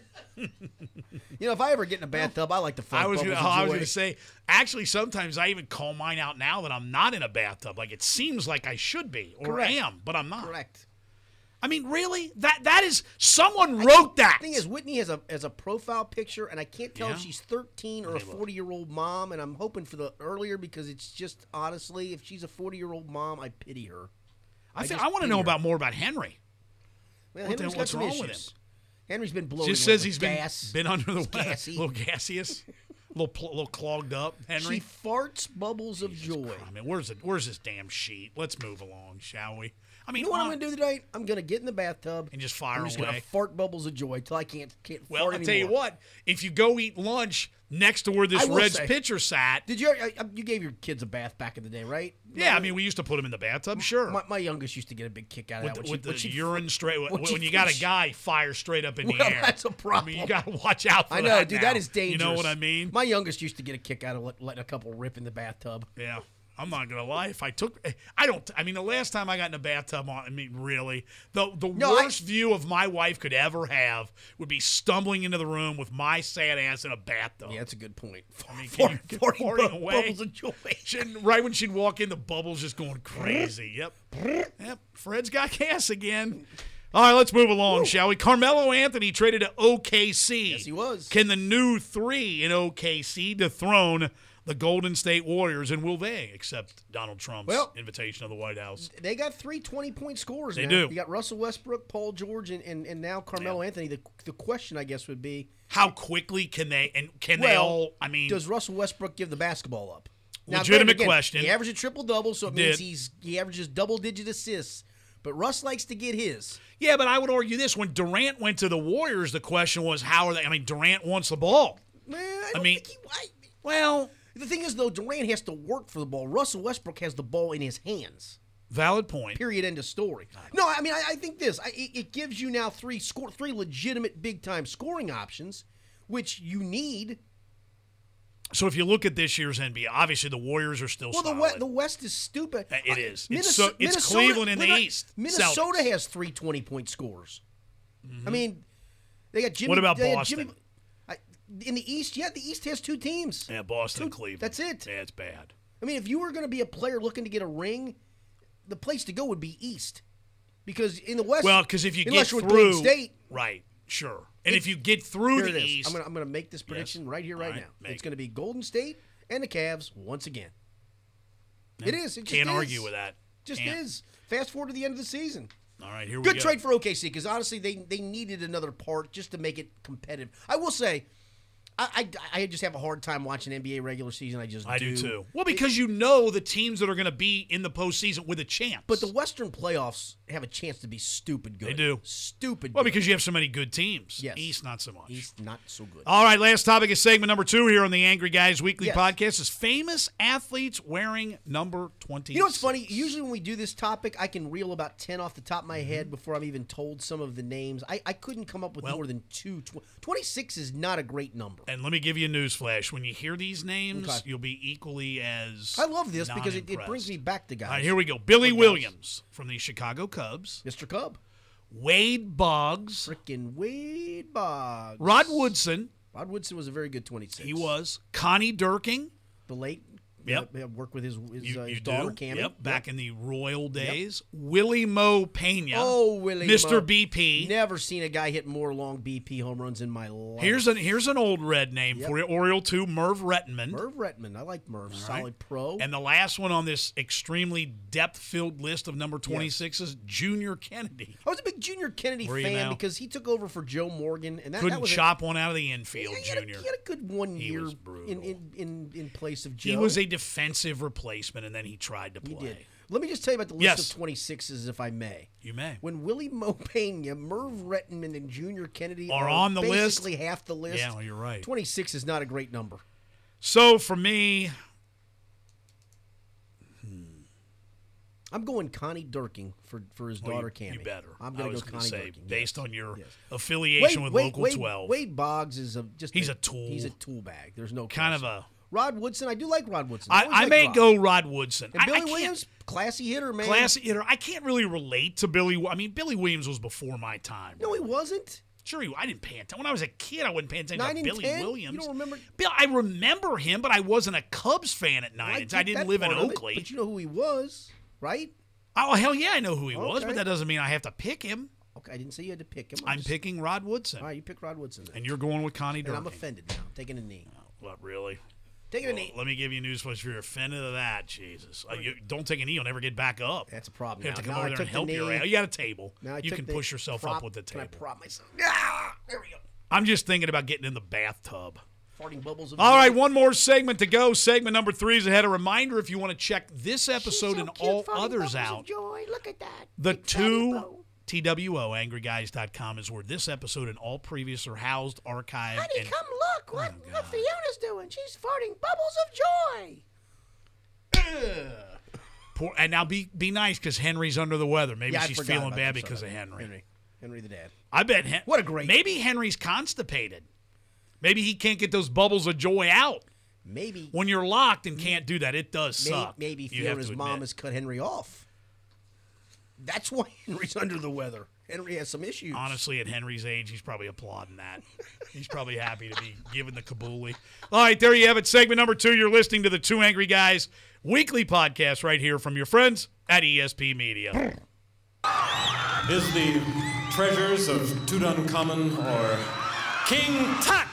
If I ever get in a bathtub, I like to fart bubbles of joy. I was going to say, actually, sometimes I even call mine out now that I'm not in a bathtub. Like, it seems like I should be or Correct. am, but I'm not. Correct. I mean, really? That is, someone wrote that. The thing is, Whitney has a profile picture, and I can't tell if she's 13 or a 40-year-old mom, and I'm hoping for the earlier because it's just, honestly, if she's a 40-year-old mom, I pity her. I want to know more about Henry. Well, What's Henry's got some wrong issues. with him? Henry's been bloated. Just says he's gas. been under the weather. Gassy. A little gaseous. A little clogged up, Henry. She farts bubbles of joy. I mean, where's this damn sheet? Let's move along, shall we? I mean, You know what I'm going to do tonight? I'm going to get in the bathtub and just fire I'm just away. going to fart bubbles of joy till I can't Well, fart I'll anymore. tell you what. If you go eat lunch next to where this I will Reds say- pitcher sat, Did you? You gave your kids a bath back in the day, right? yeah, I mean, we used to put him in the bathtub, sure. My youngest used to get a big kick out of that. with when the she urine straight. when When she you got a first- guy fire straight up in the Well, air, that's a problem. I mean, you got to watch out for I that. know, dude. now. That is dangerous. You know what I mean? My youngest used to get a kick out of letting a couple rip in the bathtub. Yeah. I'm not gonna lie. I mean, the last time I got in a bathtub, really, the worst view of my wife could ever have would be stumbling into the room with my sad ass in a bathtub. Yeah, that's a good point. I mean, can you get farting away? Bubbles of joy. Right when she'd walk in, the bubbles just going crazy. Yep. Fred's got gas again. All right, let's move along, shall we? Carmelo Anthony traded to OKC. Yes, he was. Can the new 3 in OKC dethrone the Golden State Warriors, and will they accept Donald Trump's invitation to the White House? They got 3 20-point scorers They now. do. You got Russell Westbrook, Paul George, and now Carmelo Anthony. The question, I guess, would be, how quickly can they they all, I mean, does Russell Westbrook give the basketball up? Now, legitimate again, question. He averaged a triple-double, so it means he averages double-digit assists. But Russ likes to get his. Yeah, but I would argue this. When Durant went to the Warriors, the question was, how are they? I mean, Durant wants the ball. Man, I don't think he... Well... The thing is, though, Durant has to work for the ball. Russell Westbrook has the ball in his hands. Valid point. Period. End of story. No, I mean, I think this. It gives you now three legitimate big-time scoring options, which you need. So if you look at this year's NBA, obviously the Warriors are still solid. The West is stupid. It is. Minnesota, It's Cleveland in the East. Minnesota Celtics. has 3 20-point scorers. I mean, they got Jimmy. What about they got Boston? In the East, the East has 2 teams. Yeah, Boston and Cleveland. That's it. Yeah, it's bad. I mean, if you were going to be a player looking to get a ring, the place to go would be East. Because in the West, because if you unless get you're with through, Golden State, right, sure. And if you get through here the it is. East, I'm going to make this prediction right here, right All right, now. It's going to be Golden State and the Cavs once again. It is. It just can't is. argue with that. Just Can't. is. Fast forward to the end of the season. All right, here we go. Good trade for OKC because honestly, they needed another part just to make it competitive. I will say, I just have a hard time watching NBA regular season. I do too. Well, because you know the teams that are going to be in the postseason with a chance. But the Western playoffs have a chance to be stupid good. They do. Stupid Well, good. because you have so many good teams. Yes. East, not so much. East, not so good. All right, last topic is segment number 2 here on the Angry Guys Weekly Yes. Podcast is famous athletes wearing number 20. You know what's funny? Usually when we do this topic, I can reel about 10 off the top of my head before I'm even told some of the names. I couldn't come up with more than 2. 26 is not a great number. And let me give you a news flash. When you hear these names, Okay. you'll be equally as I love this because it non-impressed. brings me back to guys. All right, here we go. Billy What Williams from the Chicago Cubs. Mr. Cub. Wade Boggs. Frickin' Wade Boggs. Rod Woodson. Rod Woodson was a very good 26. He was. Connie Durking. The late. Yep. Worked with his You daughter, do. Cammie. Yep. Back in the Royal days. Willie Mo Pena. Oh, Willie Mr. Mo. BP. Never seen a guy hit more long BP home runs in my life. Here's an old red name for you. Oriole 2, Merv Rettenmund. Merv Rettenmund. I like Merv. All Solid right. pro. And the last one on this extremely depth-filled list of number 26 is Junior Kennedy. I was a big Junior Kennedy Were you fan now? because he took over for Joe Morgan, and that Couldn't was chop one out of the infield, he had Junior. He had a good 1 year was brutal. in place of Joe. He was a defensive replacement, and then he tried to play. He did. Let me just tell you about the list Yes. of 26s, if I may. You may. When Willie Mo Pena, Merv Rettenmund, and Junior Kennedy Are on the list? basically half the list. Yeah, well, you're right. 26 is not a great number. So for me, I'm going Connie Durking for his daughter, Cammie. you better. I'm going to go gonna Connie say, Durking. based yes. on your Yes. affiliation with Local 12. Wade Boggs is he's a tool. He's a tool bag. There's no Kind question. of a Rod Woodson. I do like Rod Woodson. Always I liked may Rod. go Rod Woodson. And I Billy can't- Williams, classy hitter, man. Classy hitter. I can't really relate to Billy. I mean, Billy Williams was before my time. No, he wasn't. Sure, I didn't pay attention. When I was a kid, I wasn't paying attention 9 to and Billy 10? Williams. You don't remember? Bill, I remember him, but I wasn't a Cubs fan at 9 and 10. I get didn't that live in part of it, Oakley. but you know who he was, right? Oh, hell yeah, I know who he was, Okay. but that doesn't mean I have to pick him. Okay, I didn't say you had to pick him. I'm picking Rod Woodson. All right, you pick Rod Woodson then. And you're going with Connie And Durkin. I'm offended now. I'm taking a knee. What, really? Taking a knee. Let me give you news flash. If you're offended of that, Jesus. You don't take a knee, you'll never get back up. That's a problem. You have to now. come over Now I there and took help the your knee. ass. You got a table. Now I You took can the push yourself prop. up with the Can table. I prop myself? Yeah, there we go. I'm just thinking about getting in the bathtub. Farting bubbles of All right, joy. one more segment to go. Segment number 3 is ahead. A reminder, if you want to check this episode so and cute, all farting others bubbles of out, joy. Look at that. the Big fatty 2 bow. TWO, angryguys.com, is where this episode and all previous are housed, archived, Honey, and come look what Fiona's doing. She's farting bubbles of joy. and now be nice because Henry's under the weather. Maybe Yeah, I she's forgot feeling about bad that. because of Sorry. Henry. Henry the dad. I bet. What a great- Maybe Henry's constipated. Maybe he can't get those bubbles of joy out. Maybe When you're locked and can't do that, it does suck. maybe you have Fiona's to mom admit. has cut Henry off. That's why Henry's under the weather. Henry has some issues. Honestly, at Henry's age, he's probably applauding that. He's probably happy to be given the kabuli. All right, there you have it. Segment number 2. You're listening to the Two Angry Guys weekly podcast right here from your friends at ESP Media. Is the treasures of Tutankhamun or King Tut?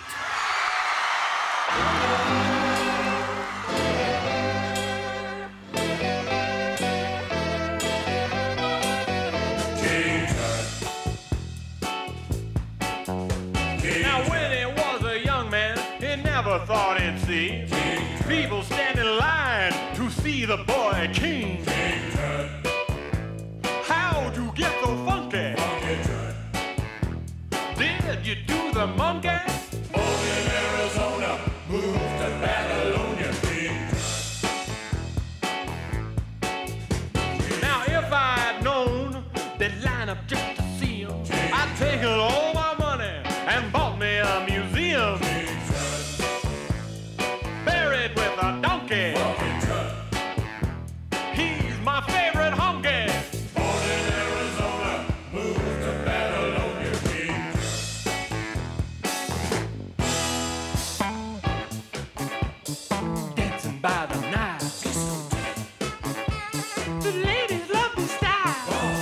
Now when he was a young man, he never thought he'd see people stand in line to see the boy king. How'd you get so funky? Did you do the monkey? Born in Arizona, moved to Babylonia. Now if I'd known they'd line up just to see him, I'd taken all my money and bought me a museum. Buried with a donkey. He's my favorite honky. Born in Arizona, moved to Babylonia. Dancing by the night. The ladies love the style.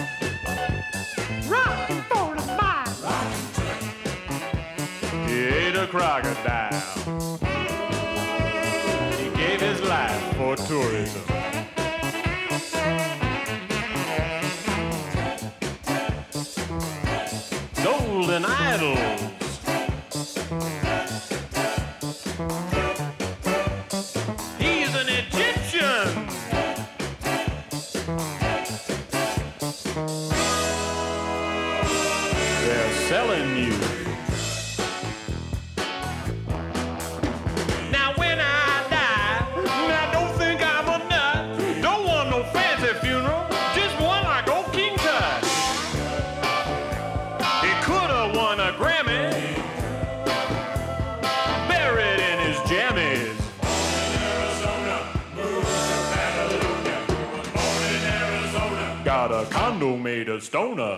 Rockin' for the mile. He ate a crocodile. He gave his life for tourism. Golden idols. He's an Egyptian. They're selling you. Now when I die, now don't think I'm a nut. Don't want no fancy funeral, just one like old King Tut. He coulda won a Grammy, buried in his jammies. Got a condo made of stoner.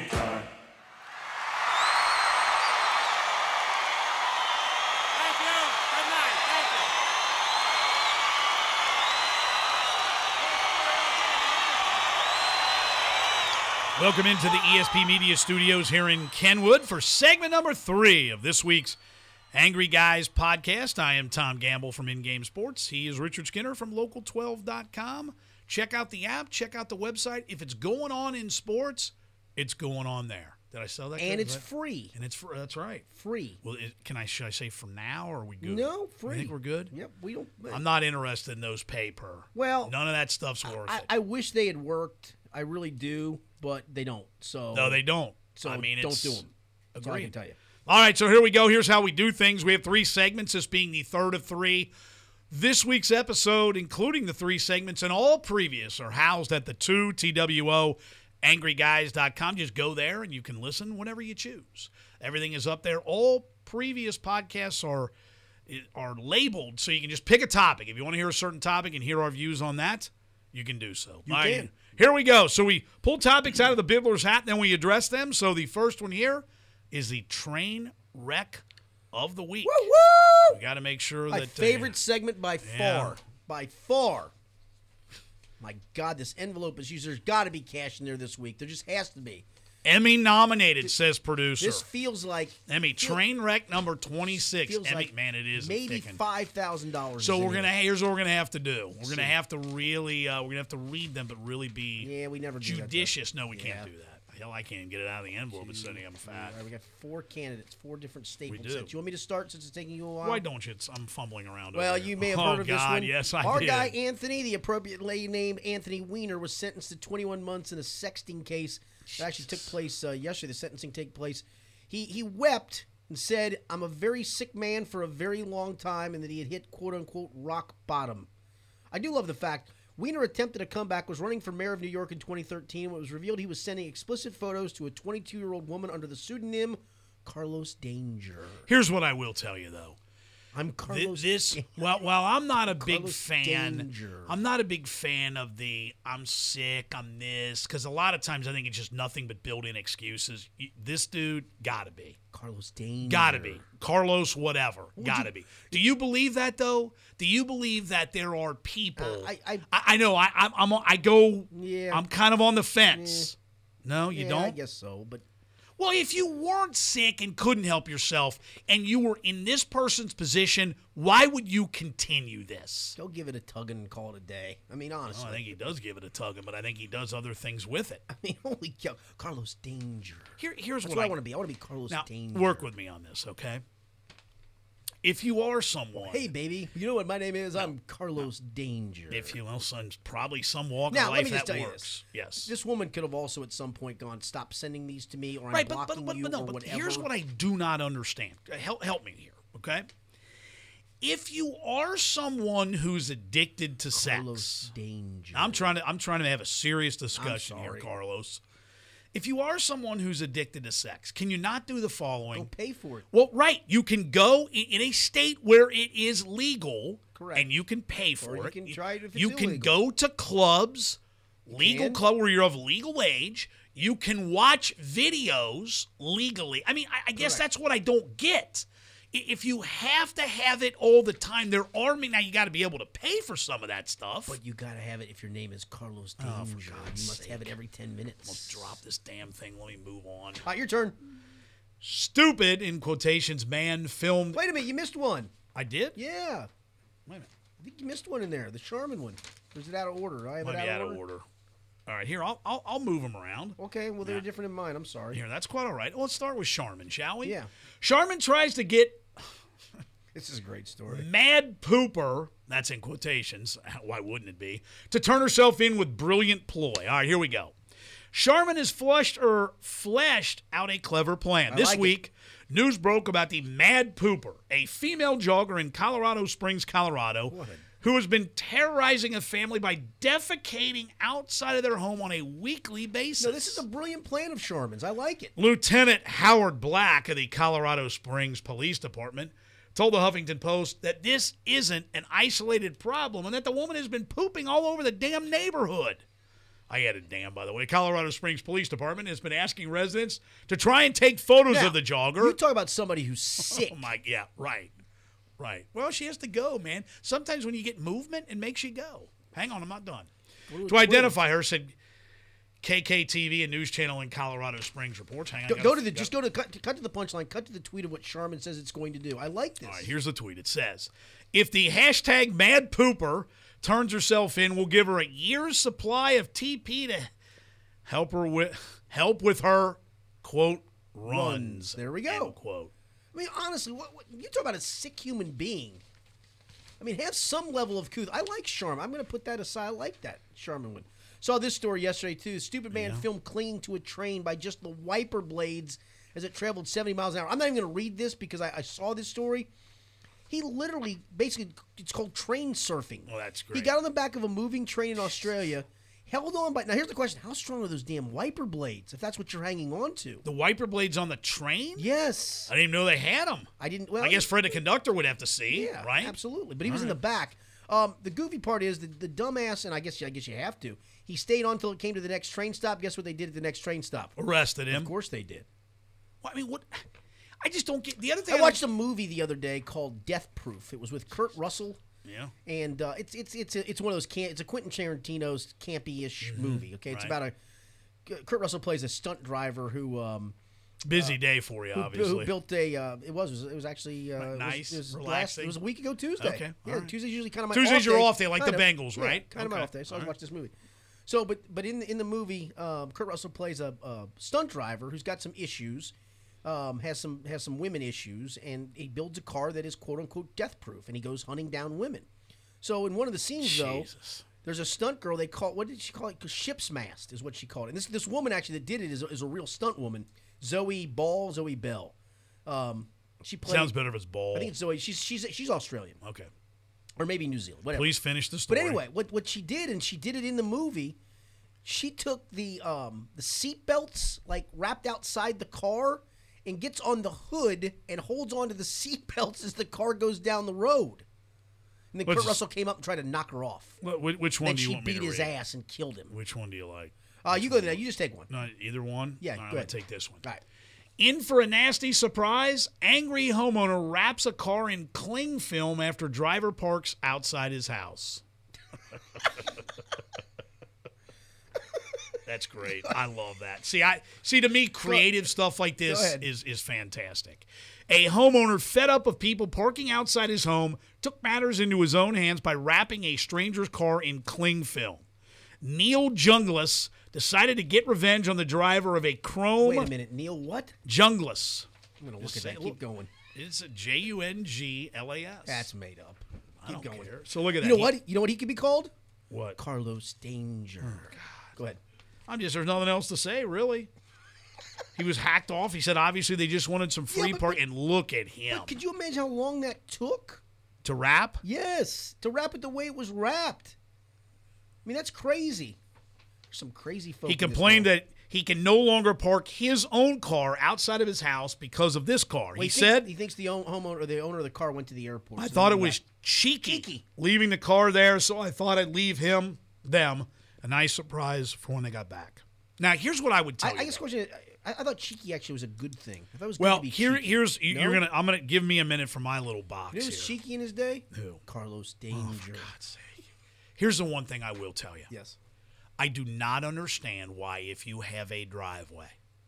Welcome into the ESP Media Studios here in Kenwood for segment number 3 of this week's Angry Guys podcast. I am Tom Gamble from In-Game Sports. He is Richard Skinner from Local12.com. Check out the app. Check out the website. If it's going on in sports, it's going on there. Did I sell that? And good? it's free. And it's free. That's right. Free. Well, should I say for now, or are we good? No, free. You think we're good? Yep, we don't. I'm not interested in those pay-per. Well, none of that stuff's worth it. I wish they had worked. I really do, but they don't. So No, they don't. So I mean, don't it's, do them. That's all I Agreed. can tell you. All right, so here we go. Here's how we do things. We have 3 segments, this being the third of 3. This week's episode, including the 3 segments and all previous, are housed at the 2 TWO angryguys.com. Just go there and you can listen whenever you choose. Everything is up there. All previous podcasts are are labeled, so you can just pick a topic. If you want to hear a certain topic and hear our views on that, you can do so. You can. Here we go. So we pull topics out of the Bibbler's hat, then we address them. So the first one here is the train wreck of the week. Woo woo! We got to make sure My that favorite segment by yeah. far. By far. My God, this envelope is used. There's got to be cash in there this week. There just has to be. Emmy nominated, says producer. This feels like Emmy train wreck number 26. feels Emmy, like man, it is maybe thickin'. $5,000. So is in we're gonna. here. Here's what we're gonna have to do. We're gonna have to really. We're gonna have to read them, but really be Yeah, we never do that, though. judicious. No, we Yeah. can't do that. Hell, I can't even get it out of the envelope. It's sitting I'm fat. All right, we got 4 candidates, 4 different staple do. sets. You want me to start since it's taking you a while? Why don't you? I'm fumbling around. Well, over here. you may have Oh, heard of this God, one. Yes, I Our did. guy Anthony, the appropriately named Anthony Weiner, was sentenced to 21 months in a sexting case that actually took place yesterday. The sentencing took place. He wept and said, "I'm a very sick man for a very long time," and that he had hit "quote unquote" rock bottom. I do love the fact Weiner attempted a comeback, was running for mayor of New York in 2013 when it was revealed he was sending explicit photos to a 22-year-old woman under the pseudonym Carlos Danger. Here's what I will tell you, though. I'm Carlos. Well, I'm not a big Carlos fan. Danger. I'm not a big fan of the I'm sick, I'm this, because a lot of times I think it's just nothing but built-in excuses. This dude gotta be. Carlos Danger. Gotta be. Carlos whatever. Gotta be. Do you believe that, though? Do you believe that there are people? I know. I go. Yeah. I'm kind of on the fence. No, you Yeah, don't? I guess so, but Well, if you weren't sick and couldn't help yourself and you were in this person's position, why would you continue this? go give it a tugging and call it a day. I mean, honestly. Well, I think he does give it a tugging, but I think he does other things with it. I mean, holy cow. Carlos Danger. Here's That's what what I want to be. I want to be Carlos Now, Danger. work with me on this, okay? If you are someone, Hey, baby. You know what my name is? I'm Carlos Danger. if you, well, probably some walk Now, of let life me just that tell you works. Yes. This woman could have also at some point gone, stop sending these to me, or I'm Right, blocking you, no, or but whatever. here's what I do not understand. Help me here, okay? If you are someone who's addicted to Carlos sex, Danger. I'm trying to have a serious discussion here, sorry. Carlos. If you are someone who's addicted to sex, can you not do the following? Go pay for it. Well, right. You can go in a state where it is legal, Correct. and you can pay for Or you it. can try it if it's You can illegal. go to clubs, legal can. club where you're of legal age. You can watch videos legally. I mean, I guess Correct. that's what I don't get. If you have to have it all the time, now you got to be able to pay for some of that stuff. But you got to have it if your name is Carlos Danger. Oh, for you God's must have it sake. every 10 minutes. Let's drop this damn thing. Let me move on. All right, your turn. Stupid, in quotations, man filmed. Wait a minute. You missed one. I did? Yeah. Wait a minute. I think you missed one in there. The Charmin one. Or is it out of order? I have Might it be out of order. All right, here, I'll move them around. Okay, well, they're Yeah. different in mine. I'm sorry. Here, that's quite all right. Let's start with Charmin, shall we? Yeah. Charmin tries to get This is a great story. Mad Pooper, that's in quotations, why wouldn't it be, to turn herself in with brilliant ploy. All right, here we go. Charmin has fleshed out a clever plan. This like it. week, news broke about the Mad Pooper, a female jogger in Colorado Springs, Colorado, who has been terrorizing a family by defecating outside of their home on a weekly basis. No, this is a brilliant plan of Charmin's. I like it. Lieutenant Howard Black of the Colorado Springs Police Department told the Huffington Post that this isn't an isolated problem and that the woman has been pooping all over the damn neighborhood. I added damn, by the way. Colorado Springs Police Department has been asking residents to try and take photos Now, of the jogger. You talk about somebody who's sick. Oh, my, yeah, right. Right. Well, she has to go, man. Sometimes when you get movement, it makes you go. Hang on, I'm not done. To identify her, said KKTV, a news channel in Colorado Springs, reports. Hang on. Cut to the punchline. Cut to the tweet of what Charmin says it's going to do. I like this. All right, here's the tweet. It says, if the hashtag Mad Pooper turns herself in, we'll give her a year's supply of TP to help with her, quote, runs. There we go. End quote. I mean, honestly, what you talk about a sick human being. I mean, have some level of couth. I like Charmin. I'm going to put that aside. I like that Charmin one. Saw this story yesterday, too. Stupid man filmed clinging to a train by just the wiper blades as it traveled 70 miles an hour. I'm not even going to read this because I saw this story. He literally, basically, it's called train surfing. Well, that's great. He got on the back of a moving train in Australia, held on by. Now here's the question: how strong are those damn wiper blades? If that's what you're hanging on to. The wiper blades on the train? Yes. I didn't even know they had them. I didn't. Well, I guess Fred the conductor would have to see, yeah, right? absolutely. But he was in the back. The goofy part is the dumbass, and I guess you have to. He stayed on until it came to the next train stop. Guess what they did at the next train stop? Arrested him. Of course they did. Well, I mean, what? I just don't get the other thing. I watched a movie the other day called Death Proof. It was with Kurt Russell. Yeah. And it's one of those it's a Quentin Tarantino's campy-ish movie. Okay, it's about Kurt Russell plays a stunt driver who busy day for you, obviously. who built a it was actually nice, it was relaxing. It was a week ago Tuesday. Okay, yeah, all right. Tuesday's usually kind of my Tuesdays off are day. off day, like the Kind of, Bengals, yeah, right? Kind of my Okay, off day, so I all watched this movie. So, but in the movie, Kurt Russell plays a stunt driver who's got some issues, has some women issues, and he builds a car that is quote unquote death proof, and he goes hunting down women. So in one of the scenes though, there's a stunt girl. They call what did she call it? Ship's mast is what she called it. And this woman actually that did it is a real stunt woman, Zoe Bell. She played. Sounds better if it's Ball. I think it's Zoe. She's Australian. Okay. Or maybe New Zealand. Whatever. Please finish the story. But anyway, what she did, and she did it in the movie, she took the seat belts like wrapped outside the car and gets on the hood and holds onto the seat belts as the car goes down the road. And then Kurt Russell came up and tried to knock her off. Which one then do you she want me to beat his read? ass and killed him. Which one do you like? You go there. You just take one. No, either one? Yeah, All right, go I'll ahead. take this one. All right. In for a nasty surprise, angry homeowner wraps a car in cling film after driver parks outside his house. That's great. I love that. See to me, creative stuff like this ahead. is fantastic. A homeowner fed up of people parking outside his home took matters into his own hands by wrapping a stranger's car in cling film. Neil Jungles decided to get revenge on the driver of a chrome. Wait a minute, Neil. What? Jungles. I'm gonna look Just at that. say- Keep going. It's a Junglas. That's made up. I Keep don't going. care. So look at that. You know what? You know what he could be called? What? Carlos Danger. Go ahead. There's nothing else to say, really. He was hacked off. He said obviously they just wanted some free but- park. And look at him. But could you imagine how long that took? To rap? Yes, to wrap it the way it was wrapped. I mean, that's crazy. There's some crazy folks. He complained that he can no longer park his own car outside of his house because of this car. He said, he thinks the homeowner or the owner of the car went to the airport. I so thought he it was left. cheeky leaving the car there, so I thought I'd leave them a nice surprise for when they got back. Now, here's what I would tell you. I guess the question. I thought cheeky actually was a good thing. I thought it was Well, good to be cheeky. I'm gonna give me a minute for my little box You know who was here. cheeky in his day? Who? Carlos Danger. Oh, for God's sake. Here's the one thing I will tell you. Yes. I do not understand why, if you have a driveway,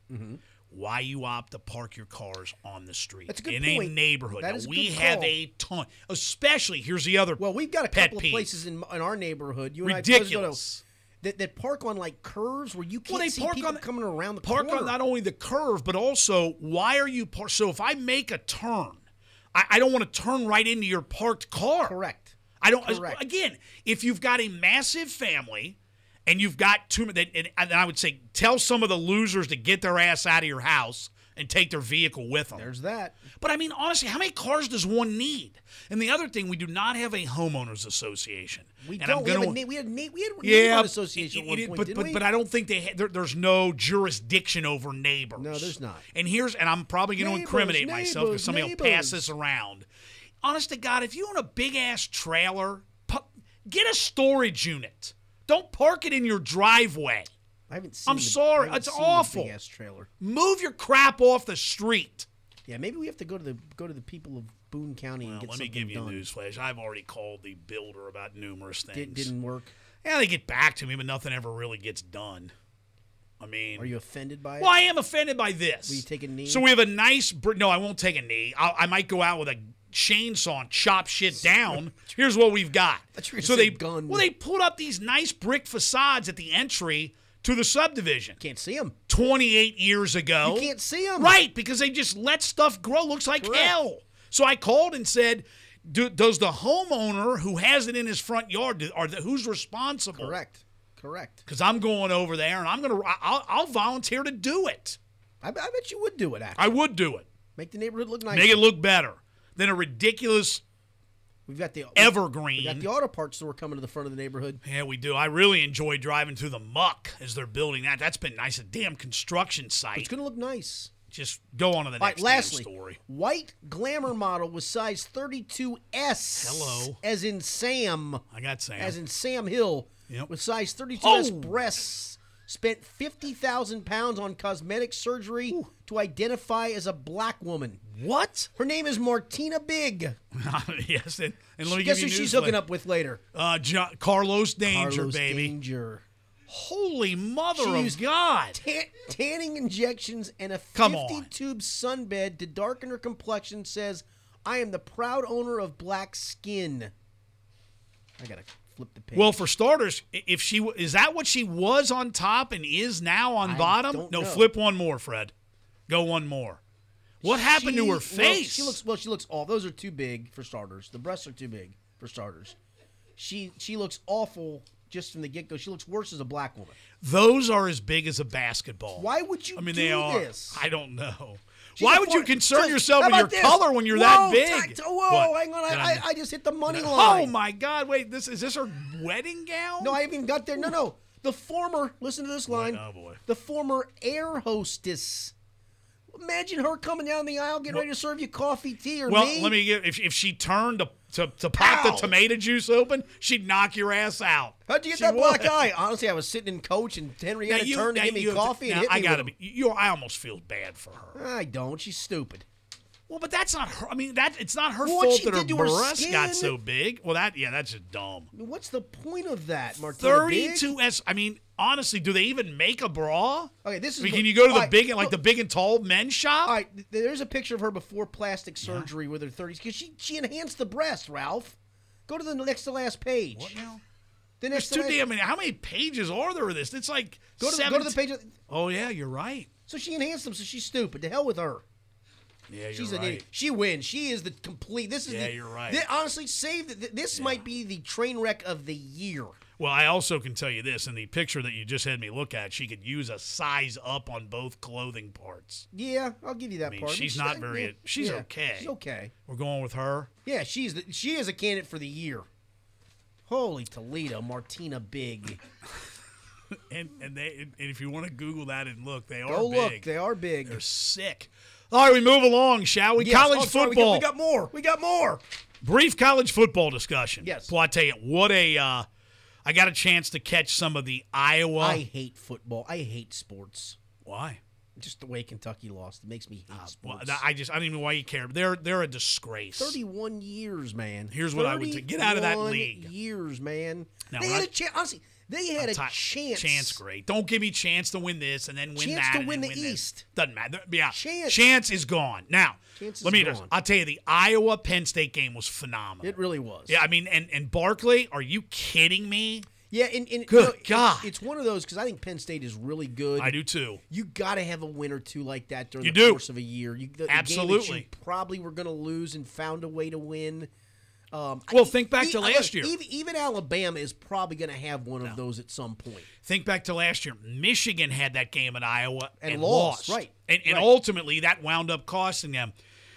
why you opt to park your cars on the street That's a good in point. a neighborhood. That Now, is a we good have call. a ton, especially, here's the other Well, we've got a pet couple of peeve. places in our neighborhood. You and Ridiculous. I that park on like curves where you can't Well, they see park people on coming around the park corner. on not only the curve, but also why are you so if I make a turn, I don't want to turn right into your parked car. Correct. I don't. Correct. Again, if you've got a massive family and you've got too many, and I would say tell some of the losers to get their ass out of your house and take their vehicle with them. There's that. But I mean, honestly, how many cars does one need? And the other thing, we do not have a homeowners association. We and don't. I'm We had a neighborhood yeah, association at one point, but, didn't but, we? but I don't think there's no jurisdiction over neighbors. No, there's not. And I'm probably going to Neighbors, incriminate myself because somebody will pass neighbors. this around. Honest to God, if you own a big ass trailer, get a storage unit. Don't park it in your driveway. I haven't seen. I'm sorry, I haven't it's seen the awful. Big ass trailer. Move your crap off the street. Yeah, maybe we have to go to the people of Boone County and Well, get let me something give you a done. newsflash. I've already called the builder about numerous things. Didn't work. Yeah, they get back to me, but nothing ever really gets done. I mean, Are you offended by it? well, I am offended by this. Will you take a knee? So we have a nice. No, I won't take a knee. I might go out with a chainsaw and chop shit down. Here's what we've got. thought you were gonna So say they gun. Well, they put up these nice brick facades at the entry to the subdivision. Can't see them. 28 years ago. You can't see them. Right, because they just let stuff grow. Looks like Correct. hell. So I called and said, does the homeowner who has it in his front yard, who's responsible? Correct. Because I'm going over there and I'll volunteer to do it. I bet you would do it. Actually, I would do it. make the neighborhood look nice. Make it look better than a ridiculous We've got the evergreen. We got the auto parts store coming to the front of the neighborhood. Yeah, we do. I really enjoy driving through the muck as they're building that. That's been nice. A damn construction site. It's going to look nice. Just go on to the next damn lastly, story. white glamour model with size 32S. Hello. As in Sam. I got Sam. As in Sam Hill. Yep. With size 32S Oh. breasts. Spent 50,000 pounds on cosmetic surgery to identify as a black woman. What? Her name is Martina Big. Yes, and let me Guess give who you she's news hooking later. up with later? Carlos Danger, Carlos baby. Danger. Holy mother She of used God. tanning injections and a Come on. 50-tube sunbed to darken her complexion. Says, I am the proud owner of black skin. I got to flip the page. Well, for starters, if she is that what she was on top and is now on I bottom? don't No, know. flip one more, Fred. Go one more. What happened to her face? She looks all. Those are too big for starters. The breasts are too big for starters. She looks awful just from the get-go. She looks worse as a black woman. Those are as big as a basketball. Why would you I mean, do they are. this? I don't know. She's Why a would you foreign- concern So, yourself how with your about this? color when you're Whoa, that big? Whoa, What? hang on. Did I just hit the money Oh line. my God! Wait, is this her wedding gown? No, I haven't even got there. No. The former, listen to this line. Oh, boy. The former air hostess. Imagine her coming down the aisle, getting ready to serve you coffee, tea, or Well, me. let me get. If she turned to pop the Ow. tomato juice open, she'd knock your ass out. How'd you get She that black would. eye? Honestly, I was sitting in coach, and Henrietta turned to give me coffee and hit me I gotta with be. I almost feel bad for her. them. I don't. She's stupid. Well, but that's not her. I mean, it's not her Well, what fault she that her did to her breasts got skin- so big. Well, that's just dumb. I mean, what's the point of that, Martina Big? 32S. I mean, honestly, do they even make a bra? Okay, this is. I mean, can you go to all the right, big, look, the big and tall men's shop? All right, there's a picture of her before plastic surgery with her 30s because she enhanced the breast, Ralph. Go to the next to last page. What now? The There's next to too last, damn many. How many pages are there of this? It's like go to the 17 page. Oh yeah, you're right. So she enhanced them. So she's stupid. To hell with her. Yeah, you're She's right. an idiot. She wins. She is the complete. This is Yeah, the. you're right. Honestly, this might be the train wreck of the year. Well, I also can tell you this: in the picture that you just had me look at, she could use a size up on both clothing parts. Yeah, I'll give you that I mean, part. she's not very. She's okay. She's okay. We're going with her. Yeah, she is a candidate for the year. Holy Toledo, Martina Big. And if you want to Google that and look, they are Go big. look, they are big. They're sick. All right, we move along, shall we? Yes, College sorry, football. We got more. We got more. Brief college football discussion. Yes. Well, I tell you, what a I got a chance to catch some of the Iowa. I hate football. I hate sports. Why? Just the way Kentucky lost. It makes me hate Well, sports. I don't even know why you care. They're a disgrace. 31 years, man. Here's what I would do. Get out of that 31 league. years, man. Now, They when had I- a chance. Honestly, they had a chance. Chance, great. Don't give me chance to win this and then win Chance that. to and win then the this. East. Doesn't matter. Yeah. Chance. is gone. Now, Chance is let me gone. just. I'll tell you, the Iowa Penn State game was phenomenal. It really was. Yeah, I mean, and Barkley, are you kidding me? Yeah, and Good God. It's one of those because I think Penn State is really good. I do too. You got to have a win or two like that during You the do. course of a year. The game that Absolutely. you probably were going to lose and found a way to win. Well, think back to last year. Even Alabama is probably going to have one of those at some point. Think back to last year. Michigan had that game in Iowa And and lost, lost. right, And right. ultimately, that wound up costing them.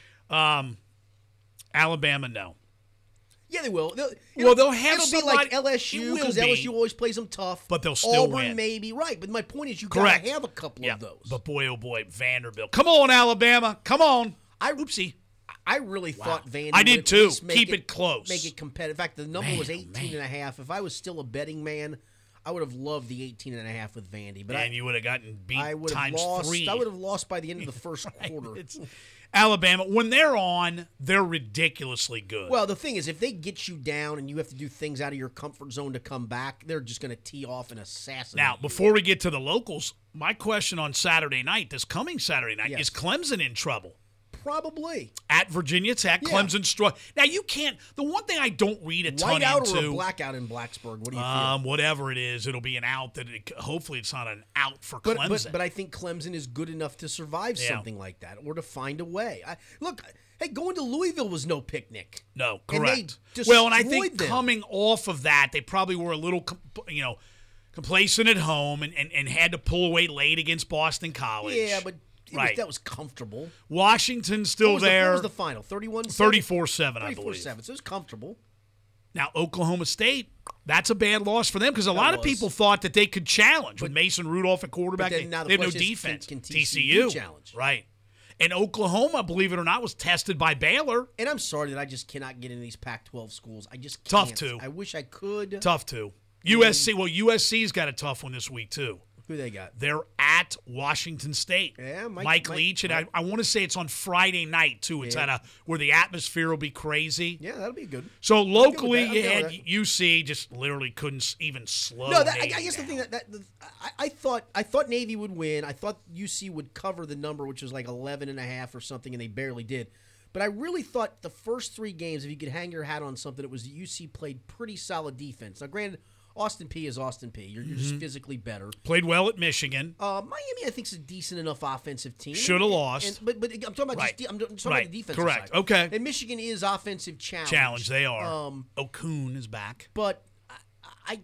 Alabama, no. Yeah, they will. They'll have It'll be somebody- like LSU it will because be. LSU always plays them tough. But they'll still Auburn win. maybe, right. But my point is you got Correct. to have a couple of those. But boy, oh boy, Vanderbilt. Come on, Alabama. Come on. Oopsie. I really thought Vandy I would did at too. least make Keep it close. Make it competitive. In fact, the number Man, was oh, 18 and a half. If I was still a betting man, I would have loved the 18 and a half with Vandy. But And you would have gotten beat I would have times lost. 3. I would have lost by the end of the first quarter. It's Alabama. When they're on, they're ridiculously good. Well, the thing is, if they get you down and you have to do things out of your comfort zone to come back, they're just going to tee off and assassinate now, you. before we get to the locals, my question on Saturday night, this coming Saturday night, Yes. is Clemson in trouble? Probably. At Virginia Tech, Yeah. Clemson struck. Now, you can't. The one thing I don't read a ton Whiteout into. or a blackout in Blacksburg? What do you feel? Whatever it is, it'll be an out. Hopefully, it's not an out for Clemson. But I think Clemson is good enough to survive Yeah. something like that or to find a way. Look, hey, going to Louisville was no picnic. No, And they correct. destroyed Well, and I think them. coming off of that, they probably were a little, complacent at home and had to pull away late against Boston College. Yeah, but Right. That was comfortable. Washington's still What there. was the final? 31-7? 34-7, I believe. 34-7, so it was comfortable. Now, Oklahoma State, that's a bad loss for them because a lot of was. people thought that they could challenge with Mason Rudolph at quarterback. But then now the they have no question is, defense. can TCU challenge? Right. And Oklahoma, believe it or not, was tested by Baylor. And I'm sorry that I just cannot get into these Pac-12 schools. I just Tough can't. to. I wish I could. Tough too. USC's got a tough one this week too. Who they got? They're at Washington State. Yeah, Mike Leach, and I want to say it's on Friday night too. It's at where the atmosphere will be crazy. Yeah, that'll be good. So locally, I'm you good had with that. UC just literally couldn't even slow. No, Navy I guess down. the thing I thought Navy would win. I thought UC would cover the number, which was like 11.5 or something, and they barely did. But I really thought the first 3 games, if you could hang your hat on something, it was that UC played pretty solid defense. Now, granted, Austin P is Austin P. You're just physically better. Played well at Michigan. Miami, I think, is a decent enough offensive team. Should have lost. But I'm talking about Right. I'm talking Right. about the defensive Correct. side. Okay. And Michigan is offensive Challenge, they are. Okun is back. But I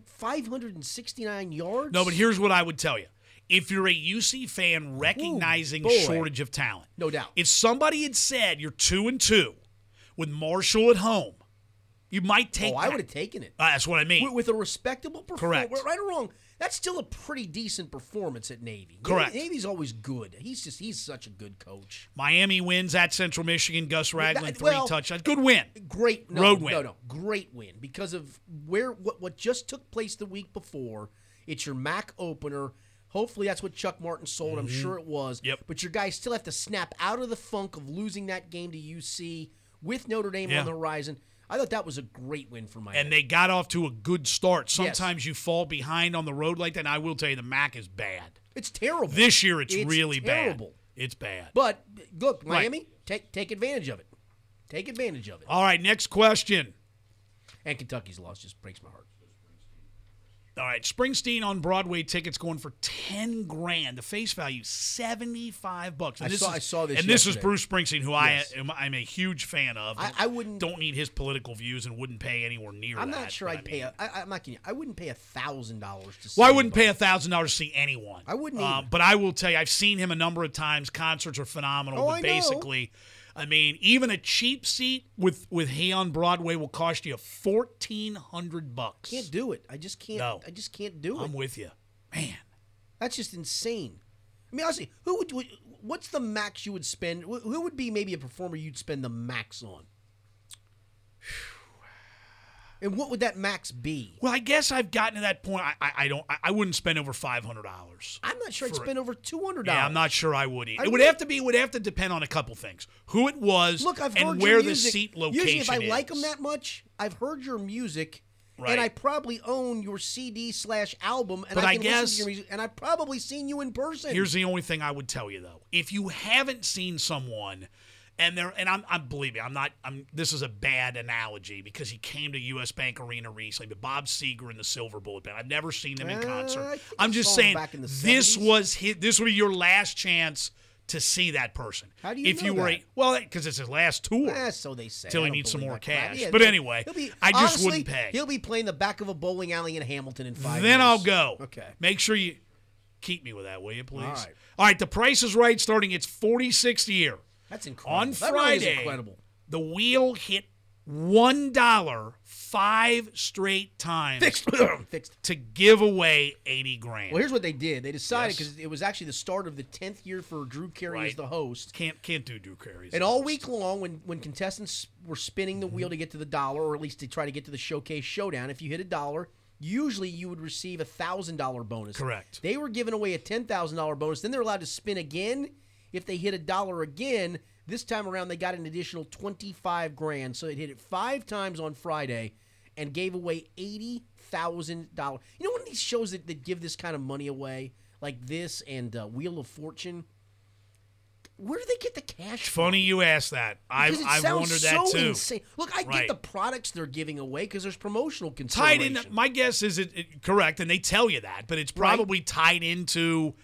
569 yards. No, but here's what I would tell you. If you're a UC fan recognizing boy. shortage of talent, No doubt. If somebody had said you're 2-2 with Marshall at home, you might take. I would have taken it. That's what I mean. With a respectable performance. Correct. Right or wrong, that's still a pretty decent performance at Navy. Correct. Navy's always good. He's such a good coach. Miami wins at Central Michigan. Gus Ragland, 3 well, touchdowns. Good win. Great Road win. No, great win because of what just took place the week before. It's your MAC opener. Hopefully that's what Chuck Martin sold. I'm sure it was. Yep. But your guys still have to snap out of the funk of losing that game to UC with Notre Dame on the horizon. I thought that was a great win for Miami. And they got off to a good start. Sometimes you fall behind on the road like that, and I will tell you the MAC is bad. It's terrible. This year it's really terrible. bad. It's bad. But look, Miami, take advantage of it. Take advantage of it. All right, next question. And Kentucky's loss just breaks my heart. All right, Springsteen on Broadway tickets going for $10,000. The face value $75. And I saw this. And this is yesterday. Bruce Springsteen, who I'm a huge fan of. I wouldn't. Don't need his political views and wouldn't pay anywhere near I'm that. not sure but I'd pay. I'm not kidding you. I wouldn't pay $1,000 to see. Well, I wouldn't pay anybody. $1,000 to see anyone. I wouldn't either. But I will tell you, I've seen him a number of times. Concerts are phenomenal. Oh, but I know. basically, I mean, even a cheap seat with he on Broadway will cost you $1,400. Can't do it. I just can't. No. I just can't do it. I'm with you, man. That's just insane. I mean, honestly, what's the max you would spend? Who would be maybe a performer you'd spend the max on? And what would that max be? Well, I guess I've gotten to that point. I wouldn't spend over $500. I'm not sure I'd spend over $200. Yeah, I'm not sure I would. I It would really- have to depend on a couple things: who it was, Look, I've and heard where your the music. seat location Usually, if I is. like them that much, I've heard your music, Right. and I probably own your CD/album, and But I I can listen guess- to your music, and I've probably seen you in person. Here's the only thing I would tell you though: if you haven't seen someone, and I'm believe me, this is a bad analogy because he came to U.S. Bank Arena recently, but Bob Seger and the Silver Bullet Band. I've never seen them in I concert. think I'm I just saw 'em saying back in the this 70s. this would be your last chance to see that person. How do you if know you were that? because it's his last tour. So they say. Till he I don't needs some believe more that crap. cash. Yeah, But anyway, I just honestly, wouldn't pay. He'll be playing the back of a bowling alley in Hamilton in 5 years. Then I'll go. Okay. Make sure you keep me with that, will you, please? All right. All right, The Price is Right starting its 46th year. That's incredible. On That really is Friday, incredible. the wheel hit $1 5 straight times Fixed. to give away $80,000. Well, here's what they did. They decided Yes. because it was actually the start of the 10th year for Drew Carey as Right. the host. Can't do Drew Carey's. And all week long, when contestants were spinning the wheel to get to the dollar, or at least to try to get to the showcase showdown, if you hit $1, usually you would receive a $1,000 bonus. Correct. They were giving away a $10,000 bonus. Then they're allowed to spin again. If they hit $1 again, this time around they got an additional $25,000. So they hit it 5 times on Friday and gave away $80,000. You know, one of these shows that give this kind of money away, like this and Wheel of Fortune. Where do they get the cash from? Funny you asked that. Because it I've sounds wondered so that too. insane. Look, I Right. get the products they're giving away because there's promotional Tied consideration. in, my guess is it correct, and they tell you that, but it's probably tied into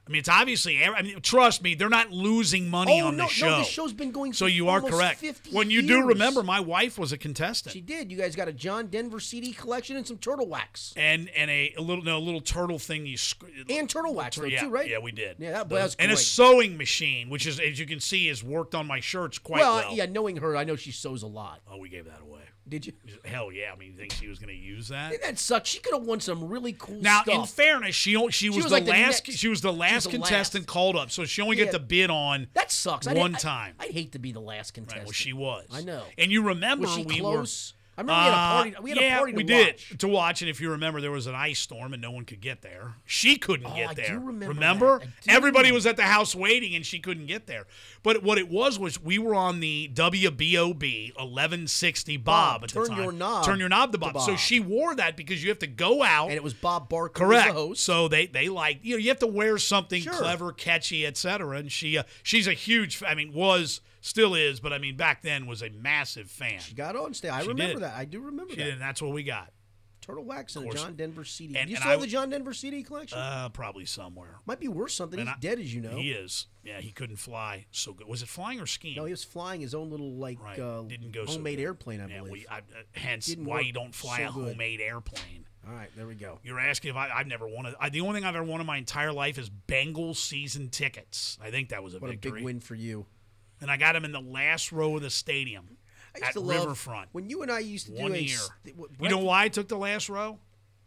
I mean, it's obviously. I mean, trust me, they're not losing money on the show. No, the show's been going. So for you are almost correct. 50 When you years. do remember, my wife was a contestant. She did. You guys got a John Denver CD collection and some turtle wax. And a little turtle thing And turtle wax, though, yeah, too, right? Yeah, we did. Yeah, that's and a great. sewing machine, which is, as you can see, has worked on my shirts quite well. Yeah, knowing her, I know she sews a lot. Oh, we gave that away. Did you? Hell yeah! I mean, you think she was going to use that? That sucks. She could have won some really cool Now, stuff. in fairness, she was the like the last. next- She was the last contestant called up, so she only Yeah. get to bid on that sucks. one time. I'd hate to be the last contestant. Right, well, she was. I know. And you remember Was she we close? were. I remember we had a party. We had a party we to did watch. to watch, and if you remember, there was an ice storm and no one could get there. She couldn't get I there. do remember Remember? that. I do Everybody remember. was at the house waiting, and she couldn't get there. But what it was we were on the WBOB 1160 Bob at the Turn time. Your Knob Turn your knob to to Bob. Bob. So she wore that because you have to go out. And it was Bob Barker Correct. was the host. So they like you have to wear something Sure. clever, catchy, etc. And she's a huge. I mean, still is, but I mean back then was a massive fan. She got on stage. I She remember did. that. I do remember She that. did, and that's what we got. Turtle wax and a course. John Denver CD. And- you and still have I- the John Denver CD collection? Probably somewhere. Might be worth something. And He's dead, as you know. He is. Yeah, he couldn't fly so good. Was it flying or skiing? No, he was flying his own little right. Didn't go so homemade good. airplane, I Yeah, believe. hence Didn't why work you don't fly so a good. homemade airplane. All right, there we go. You're asking if I've never won the only thing I've ever won in my entire life is Bengals season tickets. I think that was a What victory. a big win for you. And I got him in the last row of the stadium I used at to love Riverfront. when you and I used to do 1 a year. You know why I took the last row?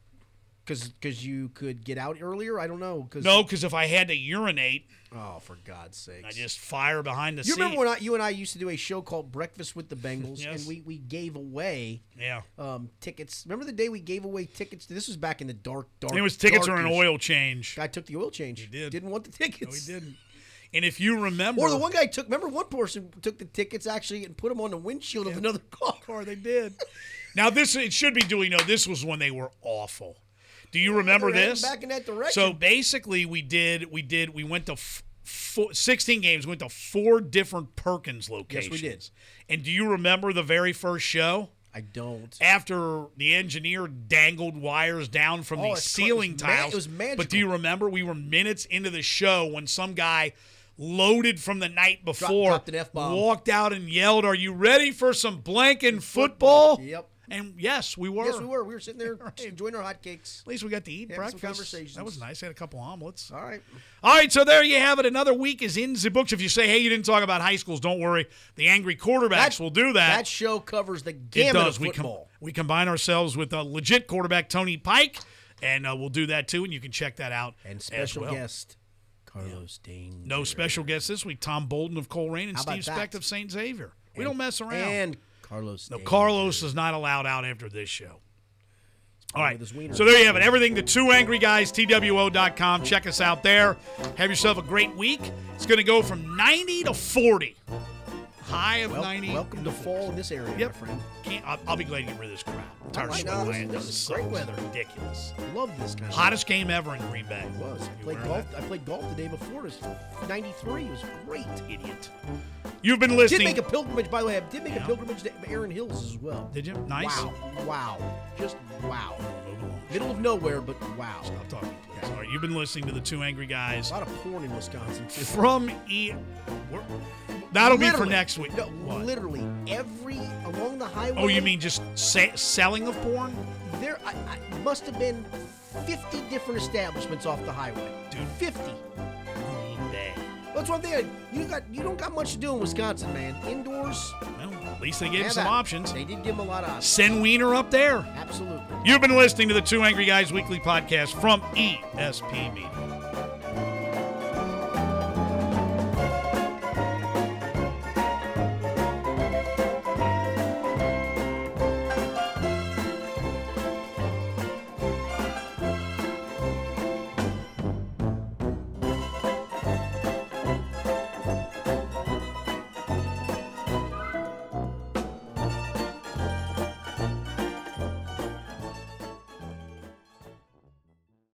Because you could get out earlier. I don't know. No, because if I had to urinate, Oh, for God's sake! I just fire behind the You seat. remember when you and I used to do a show called Breakfast with the Bengals, Yes. and we gave away Yeah. tickets. Remember the day we gave away tickets? This was back in the dark. It was tickets or an darkest- oil change. Guy took the oil change. He did. Didn't want the No, tickets. he didn't. And if you remember, Or the one guy took. Remember, one person took the tickets actually and put them on the windshield of another car. they did. Now it should be duly known. This was when they were awful. Do you remember They're this? heading back in that direction. So basically, we went to 16 games. Went to 4 different Perkins locations. Yes, we did. And do you remember the very first show? I don't. After the engineer dangled wires down from the it's ceiling it was tiles. it was magical. But do you remember we were minutes into the show when some guy loaded from the night before dropped an F-bomb. walked out and yelled, "Are you ready for some blanking football?" Yep. And yes, we were. Yes, we were. We were sitting there enjoying our hotcakes. At least we got to eat Having some breakfast. conversations. That was nice. I had a couple omelets. All right. All right, so there you have it. Another week is in the books. If you say, hey, you didn't talk about high schools, don't worry. The Angry Quarterbacks will do that. That show covers the It gamut does. of football. We combine ourselves with a legit quarterback, Tony Pike, and we'll do that too, and you can check that out. And special as well. guest, Carlos Danger. No special guests this week. Tom Bolden of Coleraine and How about Steve Specht that? of St. Xavier. We don't mess around. And Carlos No, Danger. Carlos is not allowed out after this show. All right, with his wiener. so there you have it. Everything to Two Angry Guys, TWO.com. Check us out there. Have yourself a great week. It's going to go from 90 to 40. High of 90. Welcome to fall in this area, Yep. my friend. I'll be glad to get rid of this crowd. I'm tired of Right, sweating no, my this hands. is great weather. Ridiculous. Love this kind of Hottest game ever in Green Bay. It was. You Played aware golf. of that? I played golf the day before. It was 93. It was great. Idiot. You've been Did listening. make a pilgrimage, by the way. I did make Yeah. a pilgrimage to Erin Hills as well. Did you? Nice. Wow. Just wow. Move along. Middle of nowhere, but wow. Stop talking, please. All right, you've been listening to the Two Angry Guys A lot of porn in Wisconsin, too. from That'll be for Literally. next week. No, What? literally along the highway. Oh, you mean just selling of porn? There I must have been 50 different establishments off the highway. Dude. 50. Green Bay. That's one thing. You don't got much to do in Wisconsin, man. Indoors. Well, at least they gave him have some at it. options. They did give him a lot of options. Send Wiener up there. Absolutely. You've been listening to the Two Angry Guys weekly podcast from ESP Media.